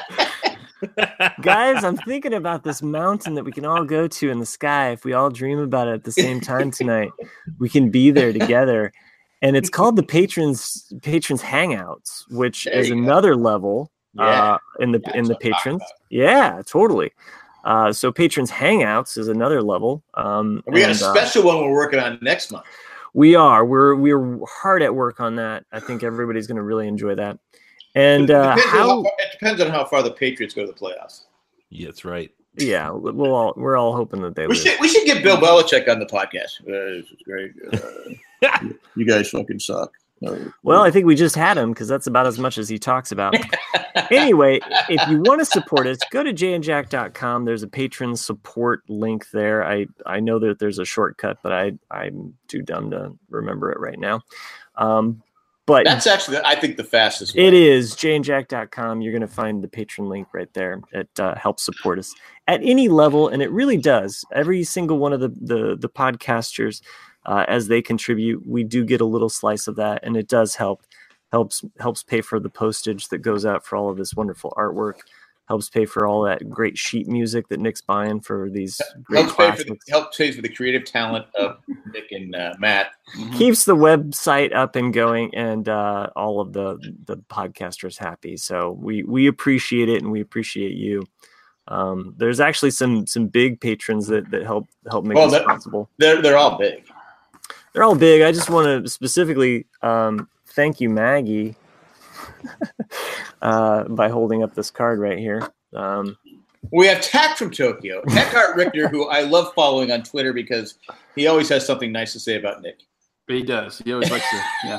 Guys, I'm thinking about this mountain that we can all go to in the sky. If we all dream about it at the same time tonight, we can be there together. And it's called the patrons patrons hangouts, which There is you go. another level Yeah. uh, in the That's in the what I'm talking patrons. about. Yeah, totally. Uh, so patrons hangouts is another level. Um, We got a and, uh, special one we're working on next month. we are we're we're hard at work on that. I think everybody's going to really enjoy that. And it, uh, depends on how? how far, it depends on how far the Patriots go to the playoffs. Yeah, that's right. Yeah, we'll all we're all hoping that they We lose. should we should get Bill Belichick on the podcast. Uh, this is great. Uh, you guys fucking suck. Uh, Well, I think we just had him because that's about as much as he talks about. Anyway, if you want to support us, go to jay and jack dot com. There's a patron support link there. I, I know that there's a shortcut, but I, I'm too dumb to remember it right now. Um, but that's actually, I think, the fastest way. it is jay and jack dot com. You're going to find the patron link right there. It uh, helps support us at any level, and it really does. Every single one of the the, the podcasters, uh, as they contribute, we do get a little slice of that, and it does help. helps helps pay for the postage that goes out for all of this wonderful artwork. Helps pay for all that great sheet music that Nick's buying for these great Helps pay, for the, classics. helps pay for the creative talent of Nick and uh, Matt. Keeps the website up and going, and uh, all of the the podcasters happy. So we we appreciate it, and we appreciate you. Um, there's actually some some big patrons that that help help make Well, this that- possible. They're they're all big. They're all big. I just want to specifically um, thank you, Maggie, uh, by holding up this card right here. Um, We have Tack from Tokyo, Eckhart Richter, who I love following on Twitter because he always has something nice to say about Nick. He does. He always likes to. Yeah.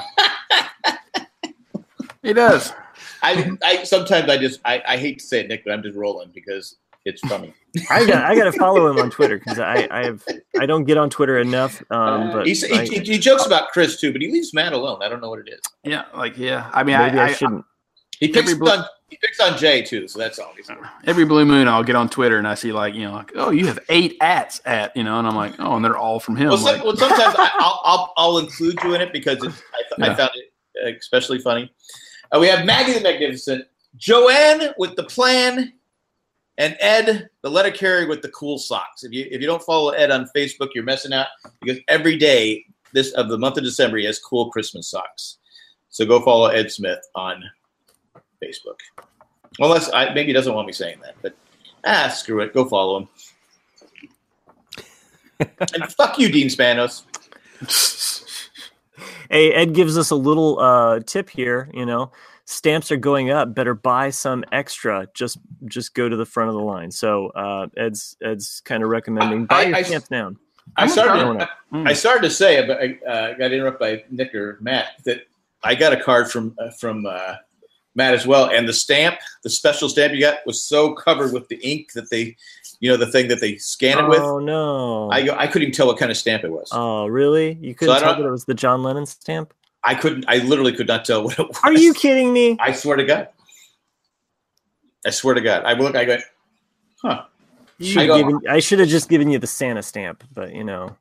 He does. I, I sometimes I just I, I hate to say it, Nick, but I'm just rolling because it's funny. I got I got to follow him on Twitter because I I have I don't get on Twitter enough. Um, but He's, I, he, he jokes about Chris too, but he leaves Matt alone. I don't know what it is. Yeah. Like yeah. I mean, maybe I, I, I, shouldn't. He picks Every bl- on he picks on Jay too, so that's all. He's every blue moon I'll get on Twitter and I see like you know like oh you have eight ats at you know and I'm like oh and they're all from him. Well, some, like, well sometimes I, I'll, I'll I'll include you in it because it's, I, th- Yeah. I found it especially funny. Uh, we have Maggie the Magnificent, Joanne with the plan, and Ed the letter carrier with the cool socks. If you if you don't follow Ed on Facebook, you're missing out because every day this of the month of December he has cool Christmas socks. So go follow Ed Smith on Facebook. Unless I, maybe he doesn't want me saying that, but ah, screw it. Go follow him. And fuck you, Dean Spanos. Hey, Ed gives us a little uh, tip here. You know, stamps are going up. Better buy some extra. Just just go to the front of the line. So uh, Ed's Ed's kind of recommending buy I- your I- stamps now. I started. Going I, up. Mm. I started to say, but I uh, got interrupted by Nick or Matt that I got a card from uh, from uh, Matt as well, and the stamp, the special stamp you got, was so covered with the ink that they, you know, the thing that they scan it with. Oh no! I I couldn't even tell what kind of stamp it was. Oh really? You couldn't I tell don't- that it was the John Lennon stamp? I couldn't. I literally could not tell what it was. Are you kidding me? I swear to God. I swear to God. I look. I go. Huh. Should I have go- given, I should have just given you the Santa stamp, but you know.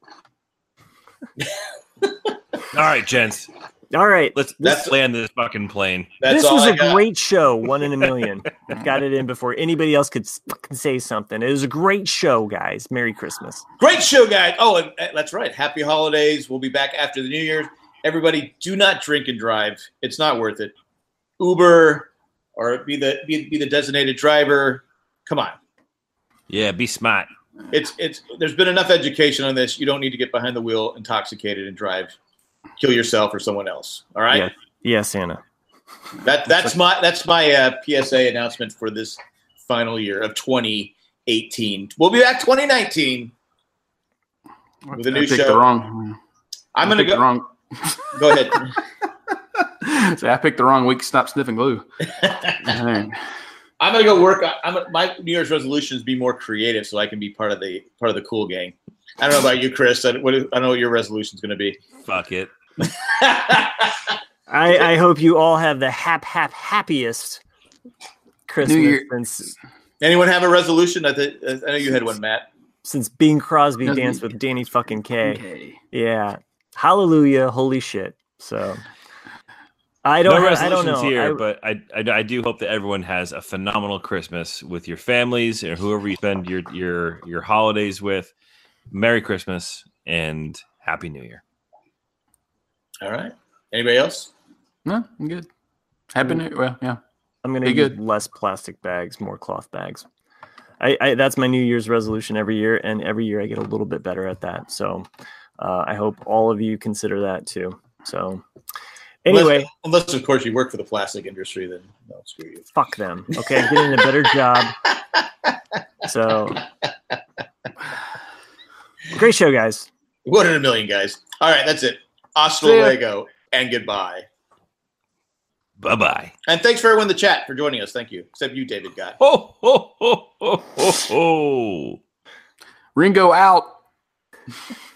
All right, gents, All right, let's That's- let's land this fucking plane. That's this all was I a got. great show, one in a million. I got it in before anybody else could fucking say something. It was a great show, guys. Merry Christmas. Great show, guys. Oh, and, and that's right. Happy holidays. We'll be back after the New Year's. Everybody, do not drink and drive. It's not worth it. Uber or be the be, be the designated driver. Come on. Yeah, be smart. It's it's. There's been enough education on this. You don't need to get behind the wheel intoxicated and drive, kill yourself or someone else. All right. Yeah, yeah, Santa. That that's my that's my uh, P S A announcement for this final year of twenty eighteen. We'll be back twenty nineteen with a I new picked show. the wrong. I'm I gonna picked go. the wrong. Go ahead. So I picked the wrong week to stop sniffing glue. Dang. I'm gonna go work. I'm my New Year's resolution is be more creative, so I can be part of the part of the cool gang. I don't know about you, Chris. I, what, I don't know what your resolution is going to be. Fuck it. I, I hope you all have the hap hap happiest Christmas Year. since Anyone have a resolution? I, th- I know you had one, Matt. since Bing Crosby Doesn't- danced with Danny fucking K. Okay. Yeah, hallelujah, holy shit. So I don't. No have, I don't resolutions know. here, I- but I, I I do hope that everyone has a phenomenal Christmas with your families or whoever you spend your your your holidays with. Merry Christmas and Happy New Year. All right. Anybody else? No, I'm good. Happy New Well, yeah. I'm gonna Be use good. less plastic bags, more cloth bags. I, I that's my New Year's resolution every year, and every year I get a little bit better at that. So uh, I hope all of you consider that too. So anyway, unless, unless of course you work for the plastic industry, then no, screw you. fuck them. Okay, I'm getting a better job. So great show, guys. One in a million, guys. All right, that's it. Hasta See ya. luego and goodbye. Bye bye. And thanks for everyone in the chat for joining us. Thank you. Except you, David Guy. Ho ho ho ho ho ho. Ringo out.